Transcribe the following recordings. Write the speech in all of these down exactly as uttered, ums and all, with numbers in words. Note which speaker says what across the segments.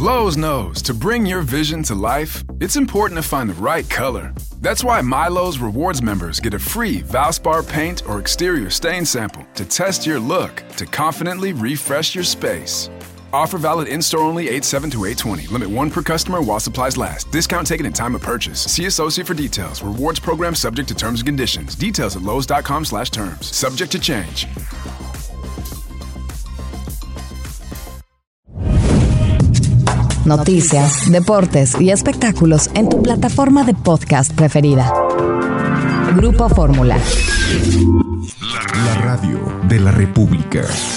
Speaker 1: Lowe's knows to bring your vision to life, it's important to find the right color. That's why MyLowe's Rewards members get a free Valspar paint or exterior stain sample to test your look to confidently refresh your space. Offer valid in-store only eight seven to eight twenty. Limit one per customer while supplies last. Discount taken in time of purchase. See associate for details. Rewards program subject to terms and conditions. Details at lowes.com slash terms. Subject to change.
Speaker 2: Noticias, deportes y espectáculos en tu plataforma de podcast preferida. Grupo Fórmula.
Speaker 3: La radio de la República.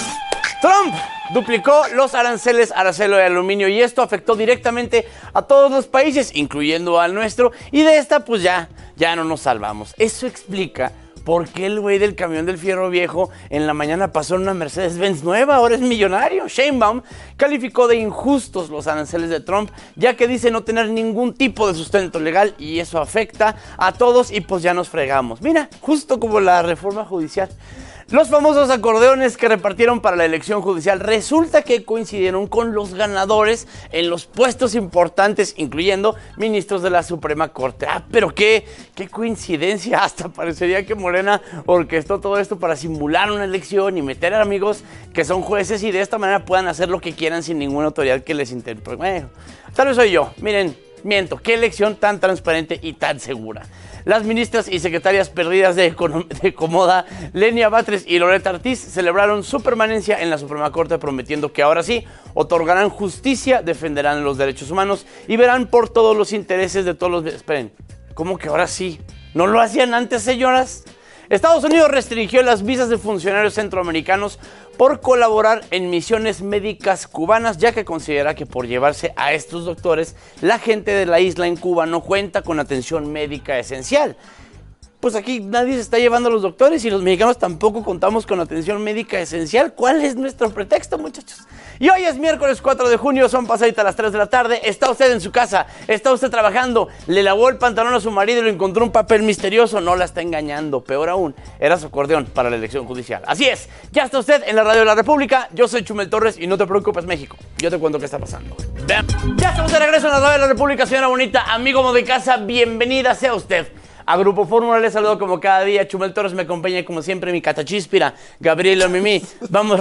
Speaker 4: Trump duplicó los aranceles al acero y aluminio y esto afectó directamente a todos los países, incluyendo al nuestro, y de esta pues ya, ya no nos salvamos. Eso explica por qué el güey del camión del fierro viejo en la mañana pasó en una Mercedes-Benz nueva, ahora es millonario. Sheinbaum calificó de injustos los aranceles de Trump, ya que dice no tener ningún tipo de sustento legal y eso afecta a todos y pues ya nos fregamos. Mira, justo como la reforma judicial. Los famosos acordeones que repartieron para la elección judicial resulta que coincidieron con los ganadores en los puestos importantes, incluyendo ministros de la Suprema Corte. Ah, pero qué, qué coincidencia, hasta parecería que Morena orquestó todo esto para simular una elección y meter a amigos que son jueces y de esta manera puedan hacer lo que quieran sin ninguna autoridad que les interprete. Bueno, tal vez soy yo, miren, miento, qué elección tan transparente y tan segura. Las ministras y secretarias perdidas de, Econom- de Comoda, Lenia Batres y Loretta Ortiz, celebraron su permanencia en la Suprema Corte prometiendo que ahora sí otorgarán justicia, defenderán los derechos humanos y verán por todos los intereses de todos los... Esperen, ¿cómo que ahora sí? ¿No lo hacían antes, señoras? Estados Unidos restringió las visas de funcionarios centroamericanos por colaborar en misiones médicas cubanas, ya que considera que por llevarse a estos doctores, la gente de la isla en Cuba no cuenta con atención médica esencial. Pues aquí nadie se está llevando a los doctores y los mexicanos tampoco contamos con atención médica esencial. ¿Cuál es nuestro pretexto, muchachos? Y hoy es miércoles cuatro de junio, son pasaditas las tres de la tarde. Está usted en su casa, está usted trabajando, le lavó el pantalón a su marido y le encontró un papel misterioso. No la está engañando, peor aún, era su acordeón para la elección judicial. Así es, ya está usted en la radio de la República. Yo soy Chumel Torres y no te preocupes, México. Yo te cuento qué está pasando. Vean. Ya estamos de regreso en la radio de la República, señora bonita, amigo de casa, bienvenida sea usted. A Grupo Fórmula les saludo como cada día. Chumel Torres me acompaña como siempre, mi catachíspira, Gabriela Mimi. Vamos.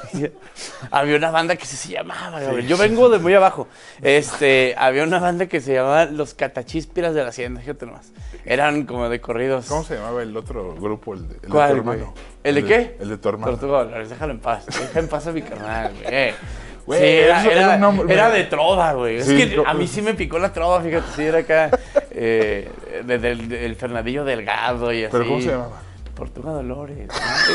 Speaker 4: Había una banda que se llamaba, Gabriel. Yo vengo de muy abajo. Este, había una banda que se llamaba Los Catachíspiras de la Hacienda, fíjate nomás. Eran como de corridos.
Speaker 5: ¿Cómo se llamaba el otro grupo? El de, el
Speaker 4: ¿Cuál,
Speaker 5: de tu hermano.
Speaker 4: ¿El de,
Speaker 5: el
Speaker 4: qué?
Speaker 5: De, el de tu hermano.
Speaker 4: Tortuga, déjalo en paz. Deja en paz a mi carnal, güey.
Speaker 5: Güey,
Speaker 4: sí, era,
Speaker 5: eso,
Speaker 4: era,
Speaker 5: era, un
Speaker 4: era de trova, güey.
Speaker 5: Sí,
Speaker 4: es que a mí sí me picó la trova, fíjate, sí, era acá, eh, de, de, de, del Fernandillo Delgado y así.
Speaker 5: ¿Pero cómo se llamaba?
Speaker 4: Tortuga Dolores.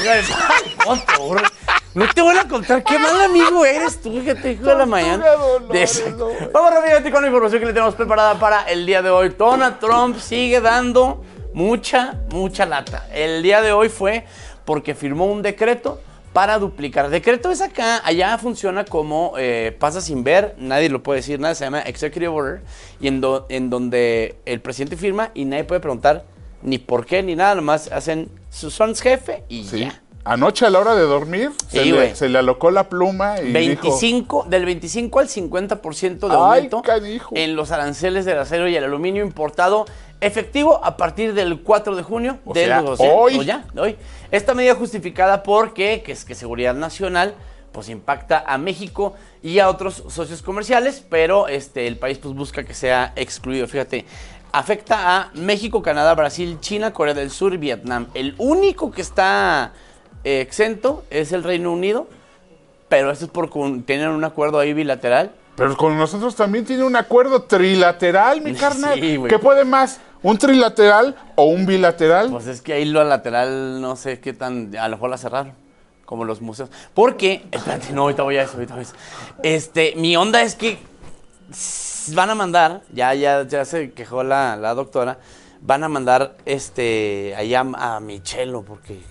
Speaker 4: No te voy a contar qué mal amigo eres tú, fíjate, hijo de la mañana.
Speaker 5: Dolores,
Speaker 4: de
Speaker 5: no,
Speaker 4: Vamos rápidamente con la información que le tenemos preparada para el día de hoy. Donald Trump sigue dando mucha, mucha lata. El día de hoy fue porque firmó un decreto para duplicar. Decreto es acá, allá funciona como eh, pasa sin ver, nadie lo puede decir nada, se llama Executive Order, y en, do, en donde el presidente firma y nadie puede preguntar ni por qué ni nada, nomás hacen su son jefe y
Speaker 5: sí.
Speaker 4: ya.
Speaker 5: Anoche a la hora de dormir se,
Speaker 4: sí,
Speaker 5: le, se le alocó la pluma y
Speaker 4: veinticinco,
Speaker 5: dijo...
Speaker 4: Del veinticinco al cincuenta por ciento de aumento
Speaker 5: Ay,
Speaker 4: en los aranceles del acero y el aluminio importado efectivo a partir del cuatro de junio
Speaker 5: o
Speaker 4: del
Speaker 5: sea,
Speaker 4: o sea,
Speaker 5: hoy.
Speaker 4: O ya, hoy. Esta medida justificada porque que es que seguridad nacional pues impacta a México y a otros socios comerciales, pero este el país pues busca que sea excluido. Fíjate, afecta a México, Canadá, Brasil, China, Corea del Sur y Vietnam. El único que está eh, exento es el Reino Unido, pero esto es por tener un acuerdo ahí bilateral.
Speaker 5: Pero con nosotros también tiene un acuerdo trilateral, mi carnal.
Speaker 4: Sí, güey.
Speaker 5: ¿Qué puede más? ¿Un trilateral o un bilateral?
Speaker 4: Pues es que ahí lo lateral no sé qué tan... A lo mejor la cerraron, como los museos. Porque... Espérate, no, ahorita voy a eso, ahorita voy a eso. Este, mi onda es que van a mandar, ya, ya, ya se quejó la, la doctora, van a mandar este allá a Michelo, porque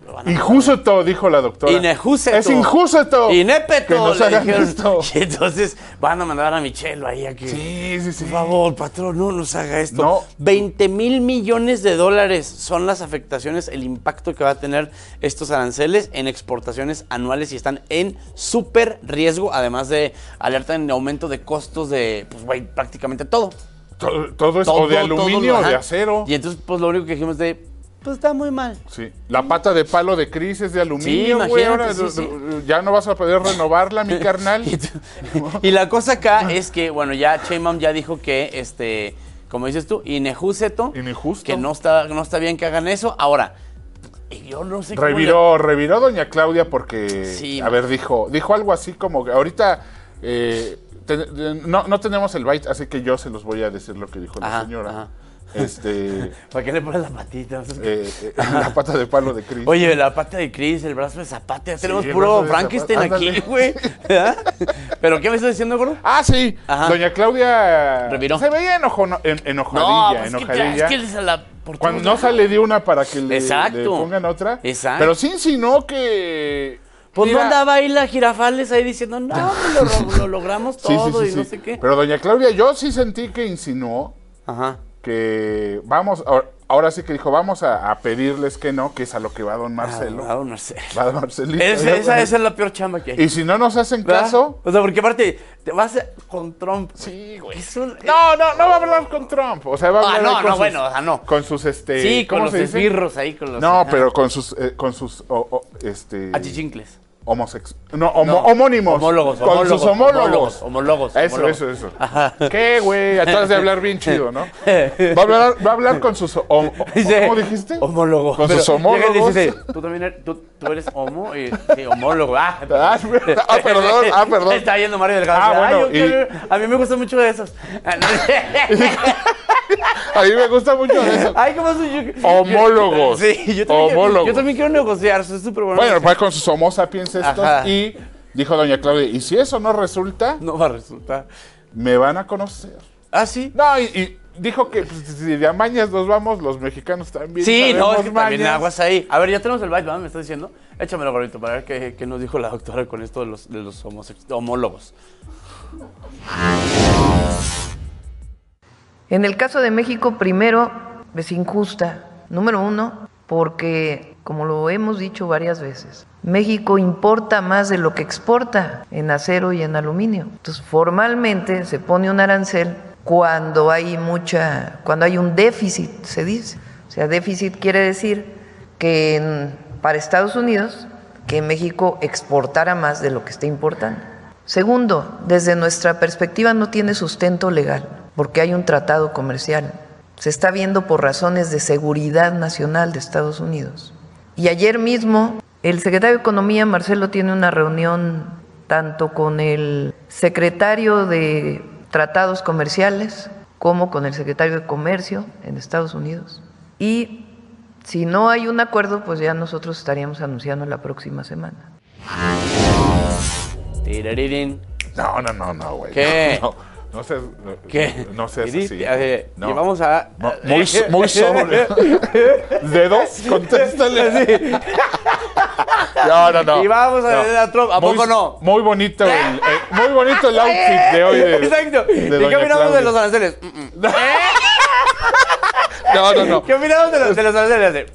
Speaker 5: Injusto, dijo la doctora.
Speaker 4: Injusto.
Speaker 5: Es injusto.
Speaker 4: Inépeto.
Speaker 5: Que nos hagan esto.
Speaker 4: Y entonces van a mandar a Michelo ahí a que...
Speaker 5: Sí, sí, sí.
Speaker 4: Por favor, patrón, no nos haga esto.
Speaker 5: No.
Speaker 4: veinte mil millones de dólares son las afectaciones, el impacto que va a tener estos aranceles en exportaciones anuales y están en súper riesgo, además de alerta en aumento de costos de, pues, güey, prácticamente todo.
Speaker 5: Todo, todo es
Speaker 4: Todo,
Speaker 5: o de aluminio
Speaker 4: todo,
Speaker 5: o de
Speaker 4: ajá.
Speaker 5: acero.
Speaker 4: Y entonces, pues, lo único que dijimos de, pues, está muy mal.
Speaker 5: Sí. La pata de palo de Cris es de aluminio,
Speaker 4: Sí,
Speaker 5: güey.
Speaker 4: imagínate,
Speaker 5: Ahora
Speaker 4: sí,
Speaker 5: d-
Speaker 4: sí.
Speaker 5: d- ya no vas a poder renovarla, mi carnal.
Speaker 4: Y, tú- y la cosa acá es que, bueno, ya Sheinbaum ya dijo que, este, como dices tú, injusto,
Speaker 5: Injusto.
Speaker 4: que no está, no está bien que hagan eso. Ahora, yo no sé cómo
Speaker 5: Reviró, reviró doña Claudia porque,
Speaker 4: Sí,
Speaker 5: a ver, dijo, dijo algo así como que ahorita eh, te- de- no, no tenemos el byte, así que yo se los voy a decir lo que dijo la
Speaker 4: Ajá,
Speaker 5: señora.
Speaker 4: ajá.
Speaker 5: Este,
Speaker 4: ¿Para qué le pones la patita?
Speaker 5: eh, eh, la pata de palo de Cris.
Speaker 4: Oye, la pata de Chris, el brazo de Zapata, ya tenemos
Speaker 5: el
Speaker 4: puro
Speaker 5: brazo de
Speaker 4: Frankenstein
Speaker 5: Zapata,
Speaker 4: aquí,
Speaker 5: ándale.
Speaker 4: güey. ¿Verdad? ¿Pero qué me estás diciendo, gordo?
Speaker 5: Ah, sí.
Speaker 4: Ajá.
Speaker 5: Doña Claudia
Speaker 4: Reviró.
Speaker 5: se veía enojo, en,
Speaker 4: No,
Speaker 5: enojadilla,
Speaker 4: pues es que, ya-
Speaker 5: enojadilla.
Speaker 4: es que les la... por
Speaker 5: Cuando
Speaker 4: todos
Speaker 5: no sale de una para que le,
Speaker 4: Exacto.
Speaker 5: le pongan otra.
Speaker 4: Exacto.
Speaker 5: Pero sí insinuó que...
Speaker 4: Pues
Speaker 5: mira,
Speaker 4: no andaba ahí la Girafales ahí diciendo, no, pues lo, lo logramos
Speaker 5: sí, sí,
Speaker 4: todo
Speaker 5: sí,
Speaker 4: y no
Speaker 5: sí.
Speaker 4: sé qué.
Speaker 5: Pero doña Claudia, yo sí sentí que insinuó
Speaker 4: Ajá.
Speaker 5: que vamos, ahora, ahora sí que dijo, vamos a, a pedirles que no, que es a lo que va don Marcelo.
Speaker 4: Ah, no sé.
Speaker 5: Va don Marcelito.
Speaker 4: Esa, esa, esa es la peor chamba que hay.
Speaker 5: Y si no nos hacen
Speaker 4: ¿verdad?
Speaker 5: caso...
Speaker 4: O sea, porque aparte, te vas con Trump.
Speaker 5: Sí, güey.
Speaker 4: Es un...
Speaker 5: No, no, no va a hablar con Trump. O sea, va a
Speaker 4: Ah,
Speaker 5: hablar
Speaker 4: no,
Speaker 5: ahí con
Speaker 4: no,
Speaker 5: sus,
Speaker 4: bueno, o sea, no.
Speaker 5: con sus, este...
Speaker 4: Sí, con
Speaker 5: ¿cómo
Speaker 4: los
Speaker 5: se dice?
Speaker 4: esbirros ahí, con los...
Speaker 5: No,
Speaker 4: ajá.
Speaker 5: pero con sus, eh, con sus, o- o- este...
Speaker 4: Achichincles.
Speaker 5: Homosex... No, homo-
Speaker 4: No,
Speaker 5: homónimos.
Speaker 4: homólogos,
Speaker 5: Con
Speaker 4: homólogos,
Speaker 5: sus homólogos.
Speaker 4: homólogos, homólogos,
Speaker 5: Eso,
Speaker 4: homólogos.
Speaker 5: eso, eso.
Speaker 4: Ajá.
Speaker 5: ¿Qué, güey? Atrás de hablar bien chido, ¿no? Va a hablar, va a hablar con sus... hom-
Speaker 4: Dice,
Speaker 5: ¿Cómo dijiste?
Speaker 4: Homólogo.
Speaker 5: Con
Speaker 4: Pero
Speaker 5: sus homólogos.
Speaker 4: llega y dice, tú también eres, tú, tú eres homo y sí, homólogo. Ah,
Speaker 5: Ah, ah, perdón, ah, perdón.
Speaker 4: Está yendo Mario Delgado.
Speaker 5: Ah,
Speaker 4: Ay,
Speaker 5: bueno,
Speaker 4: yo
Speaker 5: y-
Speaker 4: quiero- a mí me gustan mucho de esos.
Speaker 5: A mí me gusta mucho eso.
Speaker 4: Ay, ¿cómo soy yo?
Speaker 5: Homólogos.
Speaker 4: Sí, yo también, quiero,
Speaker 5: Homólogos.
Speaker 4: yo también quiero negociar, eso es súper bueno.
Speaker 5: Bueno, va con sus homo sapiens estos
Speaker 4: Ajá.
Speaker 5: y dijo doña Claudia, y si eso no resulta,
Speaker 4: No va a resultar.
Speaker 5: me van a conocer.
Speaker 4: ¿Ah, sí?
Speaker 5: No, y, y dijo que pues, si de amañas nos vamos, los mexicanos también
Speaker 4: Sí, no, es que
Speaker 5: sabemos
Speaker 4: también
Speaker 5: mañas.
Speaker 4: aguas ahí. A ver, ya tenemos el byte, ¿verdad? ¿Me estás diciendo? Échamelo, gordito, para ver qué, qué nos dijo la doctora con esto de los, de los homosex- homólogos.
Speaker 6: En el caso de México, primero, es injusta. Número uno, porque, como lo hemos dicho varias veces, México importa más de lo que exporta en acero y en aluminio. Entonces, formalmente se pone un arancel cuando hay mucha, cuando hay un déficit, se dice. O sea, déficit quiere decir que en- para Estados Unidos, que México exportara más de lo que está importando. Segundo, desde nuestra perspectiva no tiene sustento legal, porque hay un tratado comercial. Se está viendo por razones de seguridad nacional de Estados Unidos. Y ayer mismo, el secretario de Economía, Marcelo, tiene una reunión tanto con el secretario de Tratados Comerciales como con el secretario de Comercio en Estados Unidos. Y si no hay un acuerdo, pues ya nosotros estaríamos anunciando la próxima semana.
Speaker 4: Tirarirín.
Speaker 5: No, no, no, no, güey.
Speaker 4: ¿Qué?
Speaker 5: No, no, no seas,
Speaker 4: ¿Qué?
Speaker 5: no seas
Speaker 4: Y
Speaker 5: así.
Speaker 4: dice, así,
Speaker 5: No.
Speaker 4: Y vamos a...
Speaker 5: No, muy, so- muy sobrio. ¿Dedos? Contéstale. No, no, no.
Speaker 4: Y vamos a
Speaker 5: No.
Speaker 4: ver a Trump. ¿A
Speaker 5: Muy-
Speaker 4: poco no?
Speaker 5: Muy bonito el, el- muy bonito el outfit de hoy. De,
Speaker 4: Exacto.
Speaker 5: de
Speaker 4: ¿Y
Speaker 5: doña
Speaker 4: qué opinamos
Speaker 5: Claudia.
Speaker 4: de los aranceles? Mm, mm.
Speaker 5: No, no, no.
Speaker 4: ¿Qué opinamos de los, de los aranceles?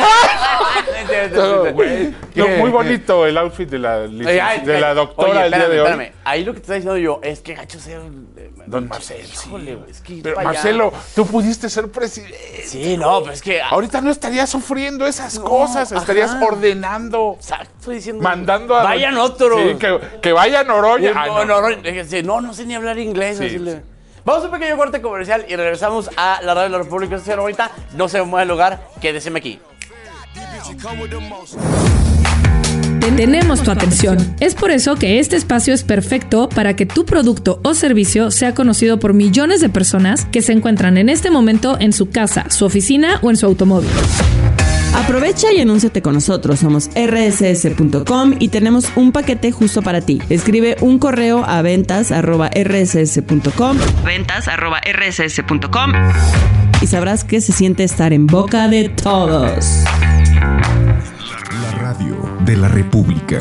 Speaker 5: No, güey. No,
Speaker 4: ¿Qué?
Speaker 5: muy bonito el outfit de la,
Speaker 4: Ay,
Speaker 5: lic-
Speaker 4: ay,
Speaker 5: de la doctora
Speaker 4: oye,
Speaker 5: el día
Speaker 4: espérame,
Speaker 5: de hoy.
Speaker 4: espérame. Ahí lo que te está diciendo yo es que gacho ser... eh,
Speaker 5: Don Marcelo.
Speaker 4: Híjole, güey, es que ir
Speaker 5: Pero
Speaker 4: pa' allá.
Speaker 5: Marcelo, tú pudiste ser presidente.
Speaker 4: Sí, no, pero es que...
Speaker 5: Ahorita no estarías sufriendo esas
Speaker 4: No,
Speaker 5: cosas, estarías
Speaker 4: ajá.
Speaker 5: ordenando,
Speaker 4: Exacto, diciendo...
Speaker 5: mandando a...
Speaker 4: Vayan otros.
Speaker 5: Sí, que, que vayan Oroña.
Speaker 4: No,
Speaker 5: Ah,
Speaker 4: no, no, no, no, no sé ni hablar inglés.
Speaker 5: Sí,
Speaker 4: decirle.
Speaker 5: sí.
Speaker 4: Vamos a un pequeño corte comercial y regresamos a la radio de la República Social ahorita. No se mueva el lugar, quédese aquí.
Speaker 7: Tenemos tu atención. Es por eso que este espacio es perfecto para que tu producto o servicio sea conocido por millones de personas que se encuentran en este momento en su casa, su oficina o en su automóvil.
Speaker 8: Aprovecha y anúnciate con nosotros. Somos erre ese ese punto com y tenemos un paquete justo para ti. Escribe un correo a ventas arroba erre ese ese punto com, ventas arroba erre ese ese punto com y sabrás que se siente estar en boca de todos.
Speaker 3: radio de la República.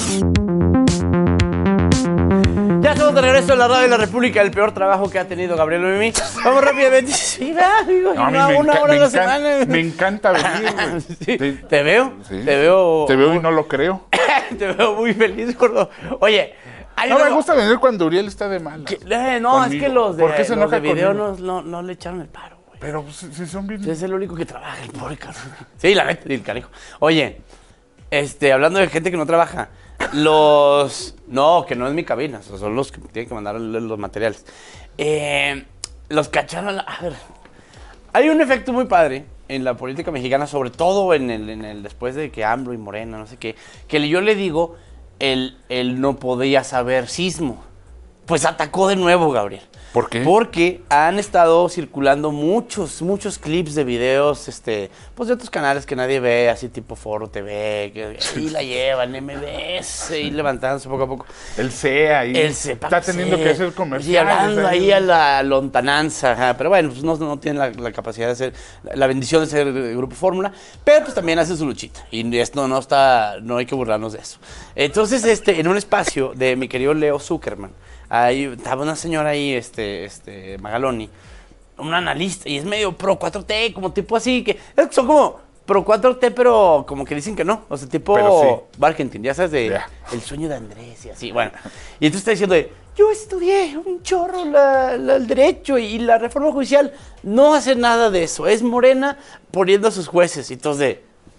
Speaker 4: Ya estamos de regreso en la radio de la República, el peor trabajo que ha tenido Gabriel Mimi. Vamos rápidamente. Sí, va, amigo,
Speaker 5: No, a mí
Speaker 4: una,
Speaker 5: me,
Speaker 4: una
Speaker 5: enca-
Speaker 4: hora
Speaker 5: me
Speaker 4: a la
Speaker 5: encan-
Speaker 4: semana.
Speaker 5: me encanta venir, güey.
Speaker 4: Sí,
Speaker 5: Te-
Speaker 4: ¿Te veo?
Speaker 5: Sí.
Speaker 4: Te veo.
Speaker 5: Te veo y no lo creo.
Speaker 4: Te veo muy feliz, gordo. Oye, hay
Speaker 5: No
Speaker 4: una-
Speaker 5: me gusta venir cuando Uriel está de malas.
Speaker 4: que- eh, no,
Speaker 5: Conmigo.
Speaker 4: es que los de,
Speaker 5: ¿Por qué se
Speaker 4: los
Speaker 5: enoja
Speaker 4: de video
Speaker 5: conmigo?
Speaker 4: no, no, no le echaron el paro, güey.
Speaker 5: Pero pues, si, si son bien...
Speaker 4: Es el único que trabaja, el pobre cabrón. Sí, la neta, el canijo. Oye, este, hablando de gente que no trabaja, los... No, que no es mi cabina, son los que tienen que mandar los materiales. Eh, los cacharon... A ver, hay un efecto muy padre en la política mexicana, sobre todo en el, en el después de que AMLO y Morena, no sé qué, que yo le digo, el, el no podía saber sismo. Pues atacó de nuevo, Gabriel.
Speaker 5: ¿Por qué?
Speaker 4: Porque han estado circulando muchos, muchos clips de videos, este, pues de otros canales que nadie ve, así tipo Foro T V, que ahí la llevan, M B S, y levantándose poco a poco.
Speaker 5: El C E A ahí
Speaker 4: El CEPAC,
Speaker 5: está teniendo
Speaker 4: sí.
Speaker 5: que hacer comerciales.
Speaker 4: Y hablando
Speaker 5: ahí.
Speaker 4: ahí a la lontananza, ajá, pero bueno, pues no, no tienen la, la capacidad de ser, la bendición de ser de Grupo Fórmula, pero pues también hace su luchita, y esto no está, no hay que burlarnos de eso. Entonces, este, en un espacio de mi querido Leo Zuckerman, ahí estaba una señora ahí, este, este, Magaloni, un analista, y es medio pro cuatro T, como tipo así, que son como pro cuatro T, pero como que dicen que no, o sea, tipo
Speaker 5: Pero sí.
Speaker 4: Barkentin, ya sabes, de
Speaker 5: Yeah.
Speaker 4: El sueño de Andrés y así, bueno. Y entonces está diciendo de, yo estudié un chorro la, la- el derecho y la reforma judicial no hace nada de eso, es Morena poniendo a sus jueces, y entonces de...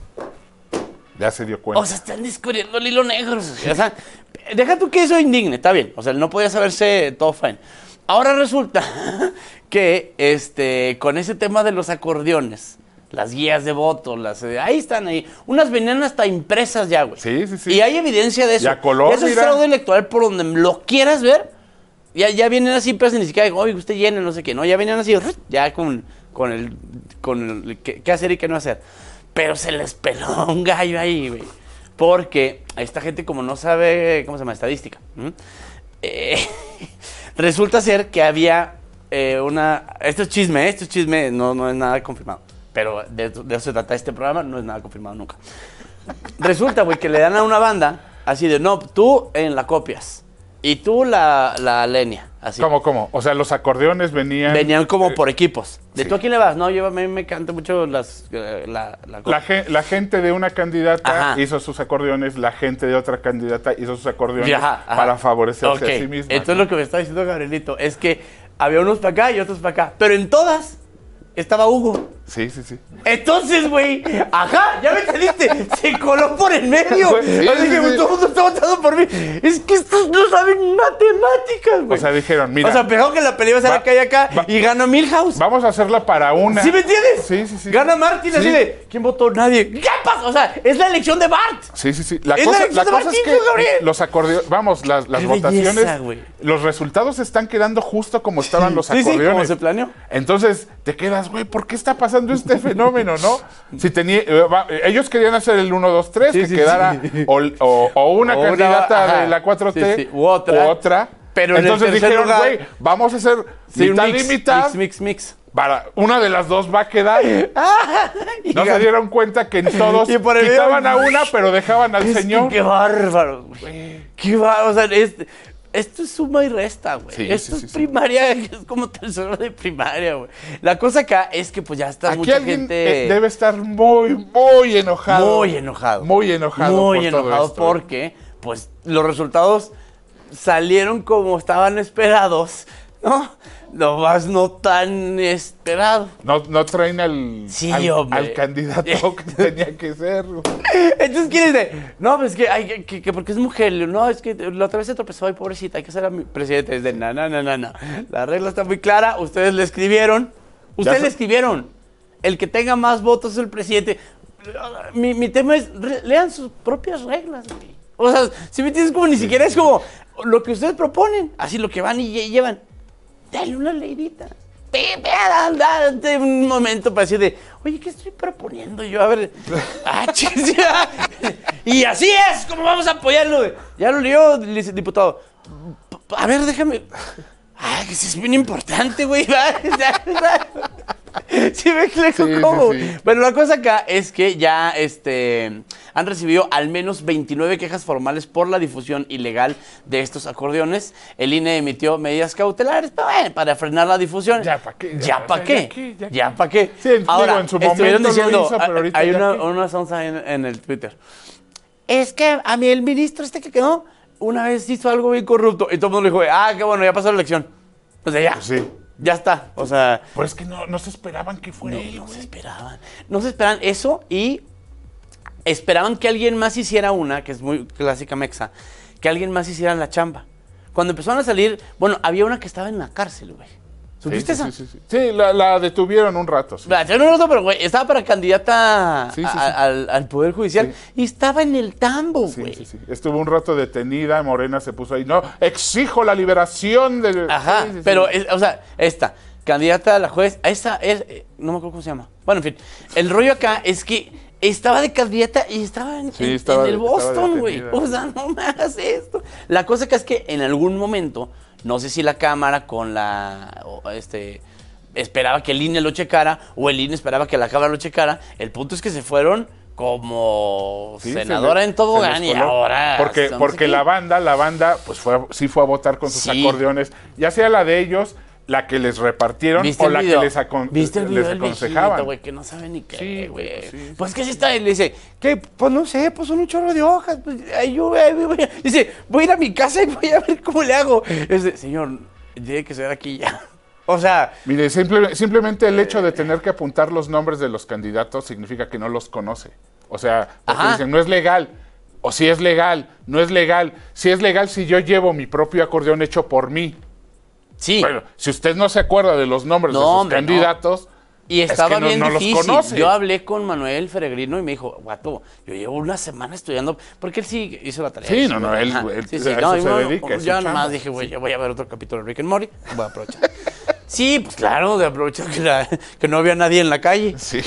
Speaker 5: Ya se dio cuenta.
Speaker 4: O sea, están descubriendo el hilo negro. O sea, deja tú que eso indigne, está bien. O sea, no podía saberse todo fine. Ahora resulta que este, con ese tema de los acordeones, las guías de voto, las, eh, ahí están ahí. Unas venían hasta impresas ya, güey.
Speaker 5: Sí, sí, sí.
Speaker 4: Y hay evidencia de eso.
Speaker 5: Y a color,
Speaker 4: Eso es
Speaker 5: mira.
Speaker 4: fraude electoral por donde lo quieras ver. Ya, ya vienen así impresas, ni siquiera, oye, usted llena, no sé qué. No, ya venían así, ya con, con el, con el qué, qué hacer y qué no hacer. Pero se les peló un gallo ahí, güey. Porque esta gente como no sabe, ¿cómo se llama? Estadística. ¿m? Eh, resulta ser que había eh, una... Esto es chisme, ¿eh? esto es chisme, no, no es nada confirmado. Pero de, de eso se trata este programa, no es nada confirmado nunca. Resulta, güey, que le dan a una banda así de, no, tú en la copias. Y tú la, la lenia. Así.
Speaker 5: ¿Cómo, cómo? O sea, los acordeones venían...
Speaker 4: Venían como por equipos. ¿De
Speaker 5: sí.
Speaker 4: tú a quién le vas? No, yo a mí me canta mucho las, eh, la, la,
Speaker 5: La, gen- la gente de una candidata
Speaker 4: Ajá.
Speaker 5: hizo sus acordeones, la gente de otra candidata hizo sus acordeones
Speaker 4: Ajá, ajá.
Speaker 5: para favorecerse
Speaker 4: Ok,
Speaker 5: a sí misma.
Speaker 4: entonces lo que me está diciendo Gabrielito es que había unos para acá y otros para acá. Pero en todas estaba Hugo.
Speaker 5: Sí, sí, sí.
Speaker 4: Entonces, güey, ajá, ya me entendiste, se coló por el medio.
Speaker 5: Güey, sí,
Speaker 4: Así
Speaker 5: sí,
Speaker 4: que
Speaker 5: sí.
Speaker 4: todo el mundo está votando por mí. Es que estos no saben matemáticas, güey.
Speaker 5: O sea, dijeron, mira...
Speaker 4: O sea, mejor que la pelea va a ser
Speaker 5: Va-
Speaker 4: acá y acá
Speaker 5: va-
Speaker 4: y gana Milhouse.
Speaker 5: Vamos a hacerla para una.
Speaker 4: ¿Sí me entiendes?
Speaker 5: Sí, sí, sí.
Speaker 4: Gana Martín así
Speaker 5: Sí.
Speaker 4: de, ¿quién votó? Nadie. ¿Qué pasa? O sea, es la elección de Bart.
Speaker 5: Sí, sí, sí. La
Speaker 4: Es
Speaker 5: cosa,
Speaker 4: la
Speaker 5: la
Speaker 4: elección de
Speaker 5: cosa es
Speaker 4: Martín,
Speaker 5: que
Speaker 4: Gabriel.
Speaker 5: los acordeones, vamos, las, las
Speaker 4: Qué
Speaker 5: votaciones,
Speaker 4: belleza, güey.
Speaker 5: los resultados se están quedando justo como estaban los
Speaker 4: Sí, sí,
Speaker 5: acordeones.
Speaker 4: como se planeó.
Speaker 5: Entonces te quedas, güey, ¿por qué está pasando este fenómeno, no? Si tenía, eh, va- eh, ellos querían hacer el uno, dos, tres,
Speaker 4: Sí,
Speaker 5: que
Speaker 4: sí,
Speaker 5: quedara
Speaker 4: sí.
Speaker 5: O, o- o una
Speaker 4: O una,
Speaker 5: candidata
Speaker 4: ajá.
Speaker 5: de la cuatro T
Speaker 4: Sí, sí, u otra.
Speaker 5: o otra.
Speaker 4: Pero en el
Speaker 5: Entonces
Speaker 4: tercer
Speaker 5: dijeron,
Speaker 4: lugar-
Speaker 5: güey, vamos a hacer
Speaker 4: Sí, un
Speaker 5: mitad
Speaker 4: mix,
Speaker 5: y mitad.
Speaker 4: mix, mix, mix.
Speaker 5: Para, una de las dos va a quedar.
Speaker 4: Y
Speaker 5: No se
Speaker 4: ganó.
Speaker 5: dieron cuenta que en todos
Speaker 4: Y por el
Speaker 5: quitaban
Speaker 4: video-
Speaker 5: a una, pero dejaban al
Speaker 4: Es que
Speaker 5: señor.
Speaker 4: qué bárbaro, güey. Qué bárbaro. O sea, es- esto es suma y resta, güey.
Speaker 5: Sí,
Speaker 4: esto
Speaker 5: sí,
Speaker 4: es
Speaker 5: sí, sí.
Speaker 4: primaria, es como tercero de primaria, güey. La cosa acá es que pues ya está
Speaker 5: Aquí
Speaker 4: mucha
Speaker 5: alguien
Speaker 4: gente...
Speaker 5: eh, debe estar muy, muy enojado.
Speaker 4: Muy enojado.
Speaker 5: Muy enojado.
Speaker 4: Muy
Speaker 5: por todo
Speaker 4: enojado
Speaker 5: esto.
Speaker 4: porque, pues, los resultados salieron como estaban esperados, ¿no? Lo más no tan esperado.
Speaker 5: No, no traen al,
Speaker 4: Sí,
Speaker 5: al,
Speaker 4: hombre.
Speaker 5: al candidato que tenía que ser.
Speaker 4: Entonces, ¿quién dice? No, pues que, hay, que, que porque es mujer. No, es que la otra vez se tropezó, ay, pobrecita, hay que ser a mi presidente. Es de, no, no, no, no, no. La regla está muy clara, ustedes le escribieron. Ustedes
Speaker 5: se-
Speaker 4: le escribieron. El que tenga más votos es el presidente. Mi, mi tema es, re- lean sus propias reglas, güey. O sea, si me entiendes, como ni siquiera es como lo que ustedes proponen. Así lo que van y lle- llevan. Dale una leidita. Ve, ve, dale, dale un momento para decir de, oye, ¿qué estoy proponiendo yo? A ver, ah, chis, ya. Y así es como vamos a apoyarlo. Ya lo leyó el diputado. A ver, déjame. Ah, que sí es bien importante, güey. ¿Sí me explico
Speaker 5: Sí, sí,
Speaker 4: cómo?
Speaker 5: sí.
Speaker 4: Pero la cosa acá es que ya este, han recibido al menos veintinueve quejas formales por la difusión ilegal de estos acordeones. El I N E emitió medidas cautelares pero, bueno, para frenar la difusión.
Speaker 5: Ya, ¿pa' qué?
Speaker 4: ¿Ya,
Speaker 5: Ya,
Speaker 4: para
Speaker 5: o sea,
Speaker 4: qué?
Speaker 5: ¿ya qué? ¿Ya
Speaker 4: ¿Ya
Speaker 5: qué?
Speaker 4: para qué?
Speaker 5: Sí, digo,
Speaker 4: Ahora,
Speaker 5: en su
Speaker 4: estuvieron
Speaker 5: momento lo
Speaker 4: diciendo,
Speaker 5: hizo, pero ahorita
Speaker 4: hay
Speaker 5: ya
Speaker 4: una,
Speaker 5: qué.
Speaker 4: una sonza en, en el Twitter. Es que a mí el ministro este que quedó una vez hizo algo bien corrupto y todo el mundo le dijo, ah, qué bueno, ya pasó la elección. O sea, ya.
Speaker 5: Pues sí.
Speaker 4: Ya está, o sea...
Speaker 5: Pues es que no, no se esperaban que fuera
Speaker 4: No,
Speaker 5: él,
Speaker 4: no se
Speaker 5: güey.
Speaker 4: esperaban. No se esperaban eso y esperaban que alguien más hiciera una, que es muy clásica mexa, que alguien más hiciera la chamba. Cuando empezaron a salir, bueno, había una que estaba en la cárcel, güey. ¿Supiste
Speaker 5: Sí, sí,
Speaker 4: esa?
Speaker 5: sí, sí, sí. Sí, la, la detuvieron un rato. Sí.
Speaker 4: La tengo un rato, pero güey, estaba para candidata
Speaker 5: Sí, sí,
Speaker 4: a-
Speaker 5: sí.
Speaker 4: Al, al Poder Judicial y estaba en el tambo,
Speaker 5: Sí,
Speaker 4: güey.
Speaker 5: sí, sí. Estuvo un rato detenida, Morena se puso ahí. No, exijo la liberación de...
Speaker 4: Ajá,
Speaker 5: Sí, sí, sí.
Speaker 4: pero, es- o sea, esta, candidata a la juez, esa es, eh, no me acuerdo cómo se llama. Bueno, en fin, el rollo acá es que estaba de candidata y estaba en,
Speaker 5: Sí,
Speaker 4: en-
Speaker 5: estaba-
Speaker 4: en el
Speaker 5: estaba
Speaker 4: Boston, güey.
Speaker 5: detenida.
Speaker 4: O sea, no me hagas esto. La cosa que es que en algún momento, no sé si la Cámara con la, o, este, esperaba que el I N E lo checara o el I N E esperaba que la Cámara lo checara. El punto es que se fueron como
Speaker 5: Sí, se
Speaker 4: senadora
Speaker 5: le-
Speaker 4: en todo
Speaker 5: se les
Speaker 4: y
Speaker 5: coló.
Speaker 4: ahora...
Speaker 5: Porque,
Speaker 4: no sé
Speaker 5: porque
Speaker 4: qué.
Speaker 5: la banda, la banda, pues fue, sí fue a votar con sus
Speaker 4: Sí.
Speaker 5: acordeones, ya sea la de ellos, la que les repartieron
Speaker 4: ¿Viste
Speaker 5: o
Speaker 4: el
Speaker 5: la
Speaker 4: video?
Speaker 5: que les, acon-
Speaker 4: ¿Viste el video
Speaker 5: les
Speaker 4: del
Speaker 5: aconsejaban.
Speaker 4: viejito, güey, que no sabe ni qué,
Speaker 5: Sí,
Speaker 4: güey?
Speaker 5: pues sí,
Speaker 4: Pues que sí está, y le dice, ¿qué? Pues no sé, pues son un chorro de hojas. Pues, ay, yo, ay, voy a- dice, voy a ir a mi casa y voy a ver cómo le hago. Dice, señor, tiene que ser aquí ya. O sea,
Speaker 5: Mire, simple- simplemente el hecho de tener que apuntar los nombres de los candidatos significa que no los conoce. O sea, porque
Speaker 4: Ajá.
Speaker 5: dicen, no es legal. O si es legal, no es legal. Si es legal si yo llevo mi propio acordeón hecho por mí.
Speaker 4: sí.
Speaker 5: Bueno, si usted no se acuerda de los nombres
Speaker 4: No,
Speaker 5: de sus
Speaker 4: hombre, no.
Speaker 5: candidatos,
Speaker 4: Y
Speaker 5: es
Speaker 4: estaba
Speaker 5: que no-
Speaker 4: bien
Speaker 5: no los
Speaker 4: difícil.
Speaker 5: conoce.
Speaker 4: Yo hablé con Manuel Feregrino y me dijo, guato, yo llevo una semana estudiando, porque él sí hizo la tarea.
Speaker 5: Sí, no, no,
Speaker 4: güey,
Speaker 5: él-
Speaker 4: ajá.
Speaker 5: él-
Speaker 4: sí,
Speaker 5: a
Speaker 4: sí,
Speaker 5: eso
Speaker 4: no,
Speaker 5: se
Speaker 4: y no,
Speaker 5: dedica, es su
Speaker 4: Yo
Speaker 5: chamba.
Speaker 4: nomás dije, güey, yo voy a ver otro capítulo de Rick and Morty, voy a aprovechar. Sí, pues claro, de aprovechar que, la- que no había nadie en la calle.
Speaker 5: Sí.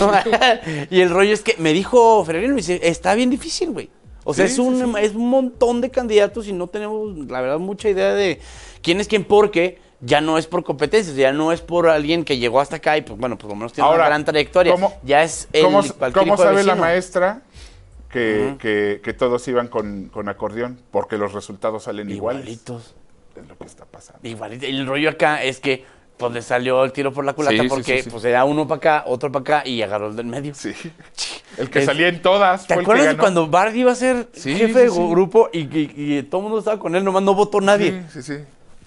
Speaker 4: Y el rollo es que me dijo Feregrino, me dice, está bien difícil, güey. O sea,
Speaker 5: Sí,
Speaker 4: es, un,
Speaker 5: sí, sí.
Speaker 4: es un montón de candidatos y no tenemos, la verdad, mucha idea de quién es quién, porque ya no es por competencias, ya no es por alguien que llegó hasta acá y, pues bueno, pues lo menos tiene
Speaker 5: Ahora,
Speaker 4: una gran trayectoria.
Speaker 5: ¿cómo-
Speaker 4: ya es el
Speaker 5: ¿cómo,
Speaker 4: cualquier
Speaker 5: cómo
Speaker 4: hijo de
Speaker 5: sabe la
Speaker 4: vecino.
Speaker 5: maestra que, que- que todos iban con, con acordeón? Porque los resultados salen iguales.
Speaker 4: Igualitos.
Speaker 5: Es lo que está pasando.
Speaker 4: Igualito. El rollo acá es que pues le salió el tiro por la culata
Speaker 5: Sí, sí,
Speaker 4: porque
Speaker 5: sí, sí.
Speaker 4: pues era uno para acá, otro para acá y agarró el del medio.
Speaker 5: Sí. El que
Speaker 4: Es-
Speaker 5: salía en todas.
Speaker 4: ¿Te
Speaker 5: fue el que
Speaker 4: acuerdas de
Speaker 5: ganó.
Speaker 4: cuando Bart iba a ser
Speaker 5: Sí,
Speaker 4: jefe
Speaker 5: sí,
Speaker 4: de
Speaker 5: sí.
Speaker 4: grupo y, y- y todo el mundo estaba con él, nomás no votó nadie?
Speaker 5: Sí, sí, sí.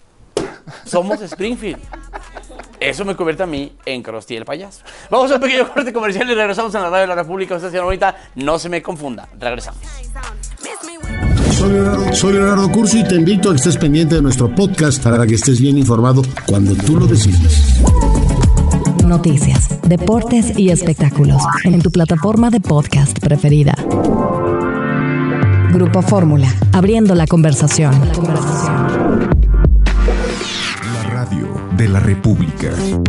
Speaker 4: Somos Springfield. Eso me convierte a mí en Krusty el payaso. Vamos a un pequeño corte comercial y regresamos en la radio de la República. Usted, señor, ahorita no se me confunda. Regresamos.
Speaker 9: Soy Leonardo, soy Leonardo Cursi y te invito a que estés pendiente de nuestro podcast para que estés bien informado cuando tú lo decides.
Speaker 2: Noticias, deportes y espectáculos en tu plataforma de podcast preferida. Grupo Fórmula, abriendo la conversación.
Speaker 3: La radio de la República.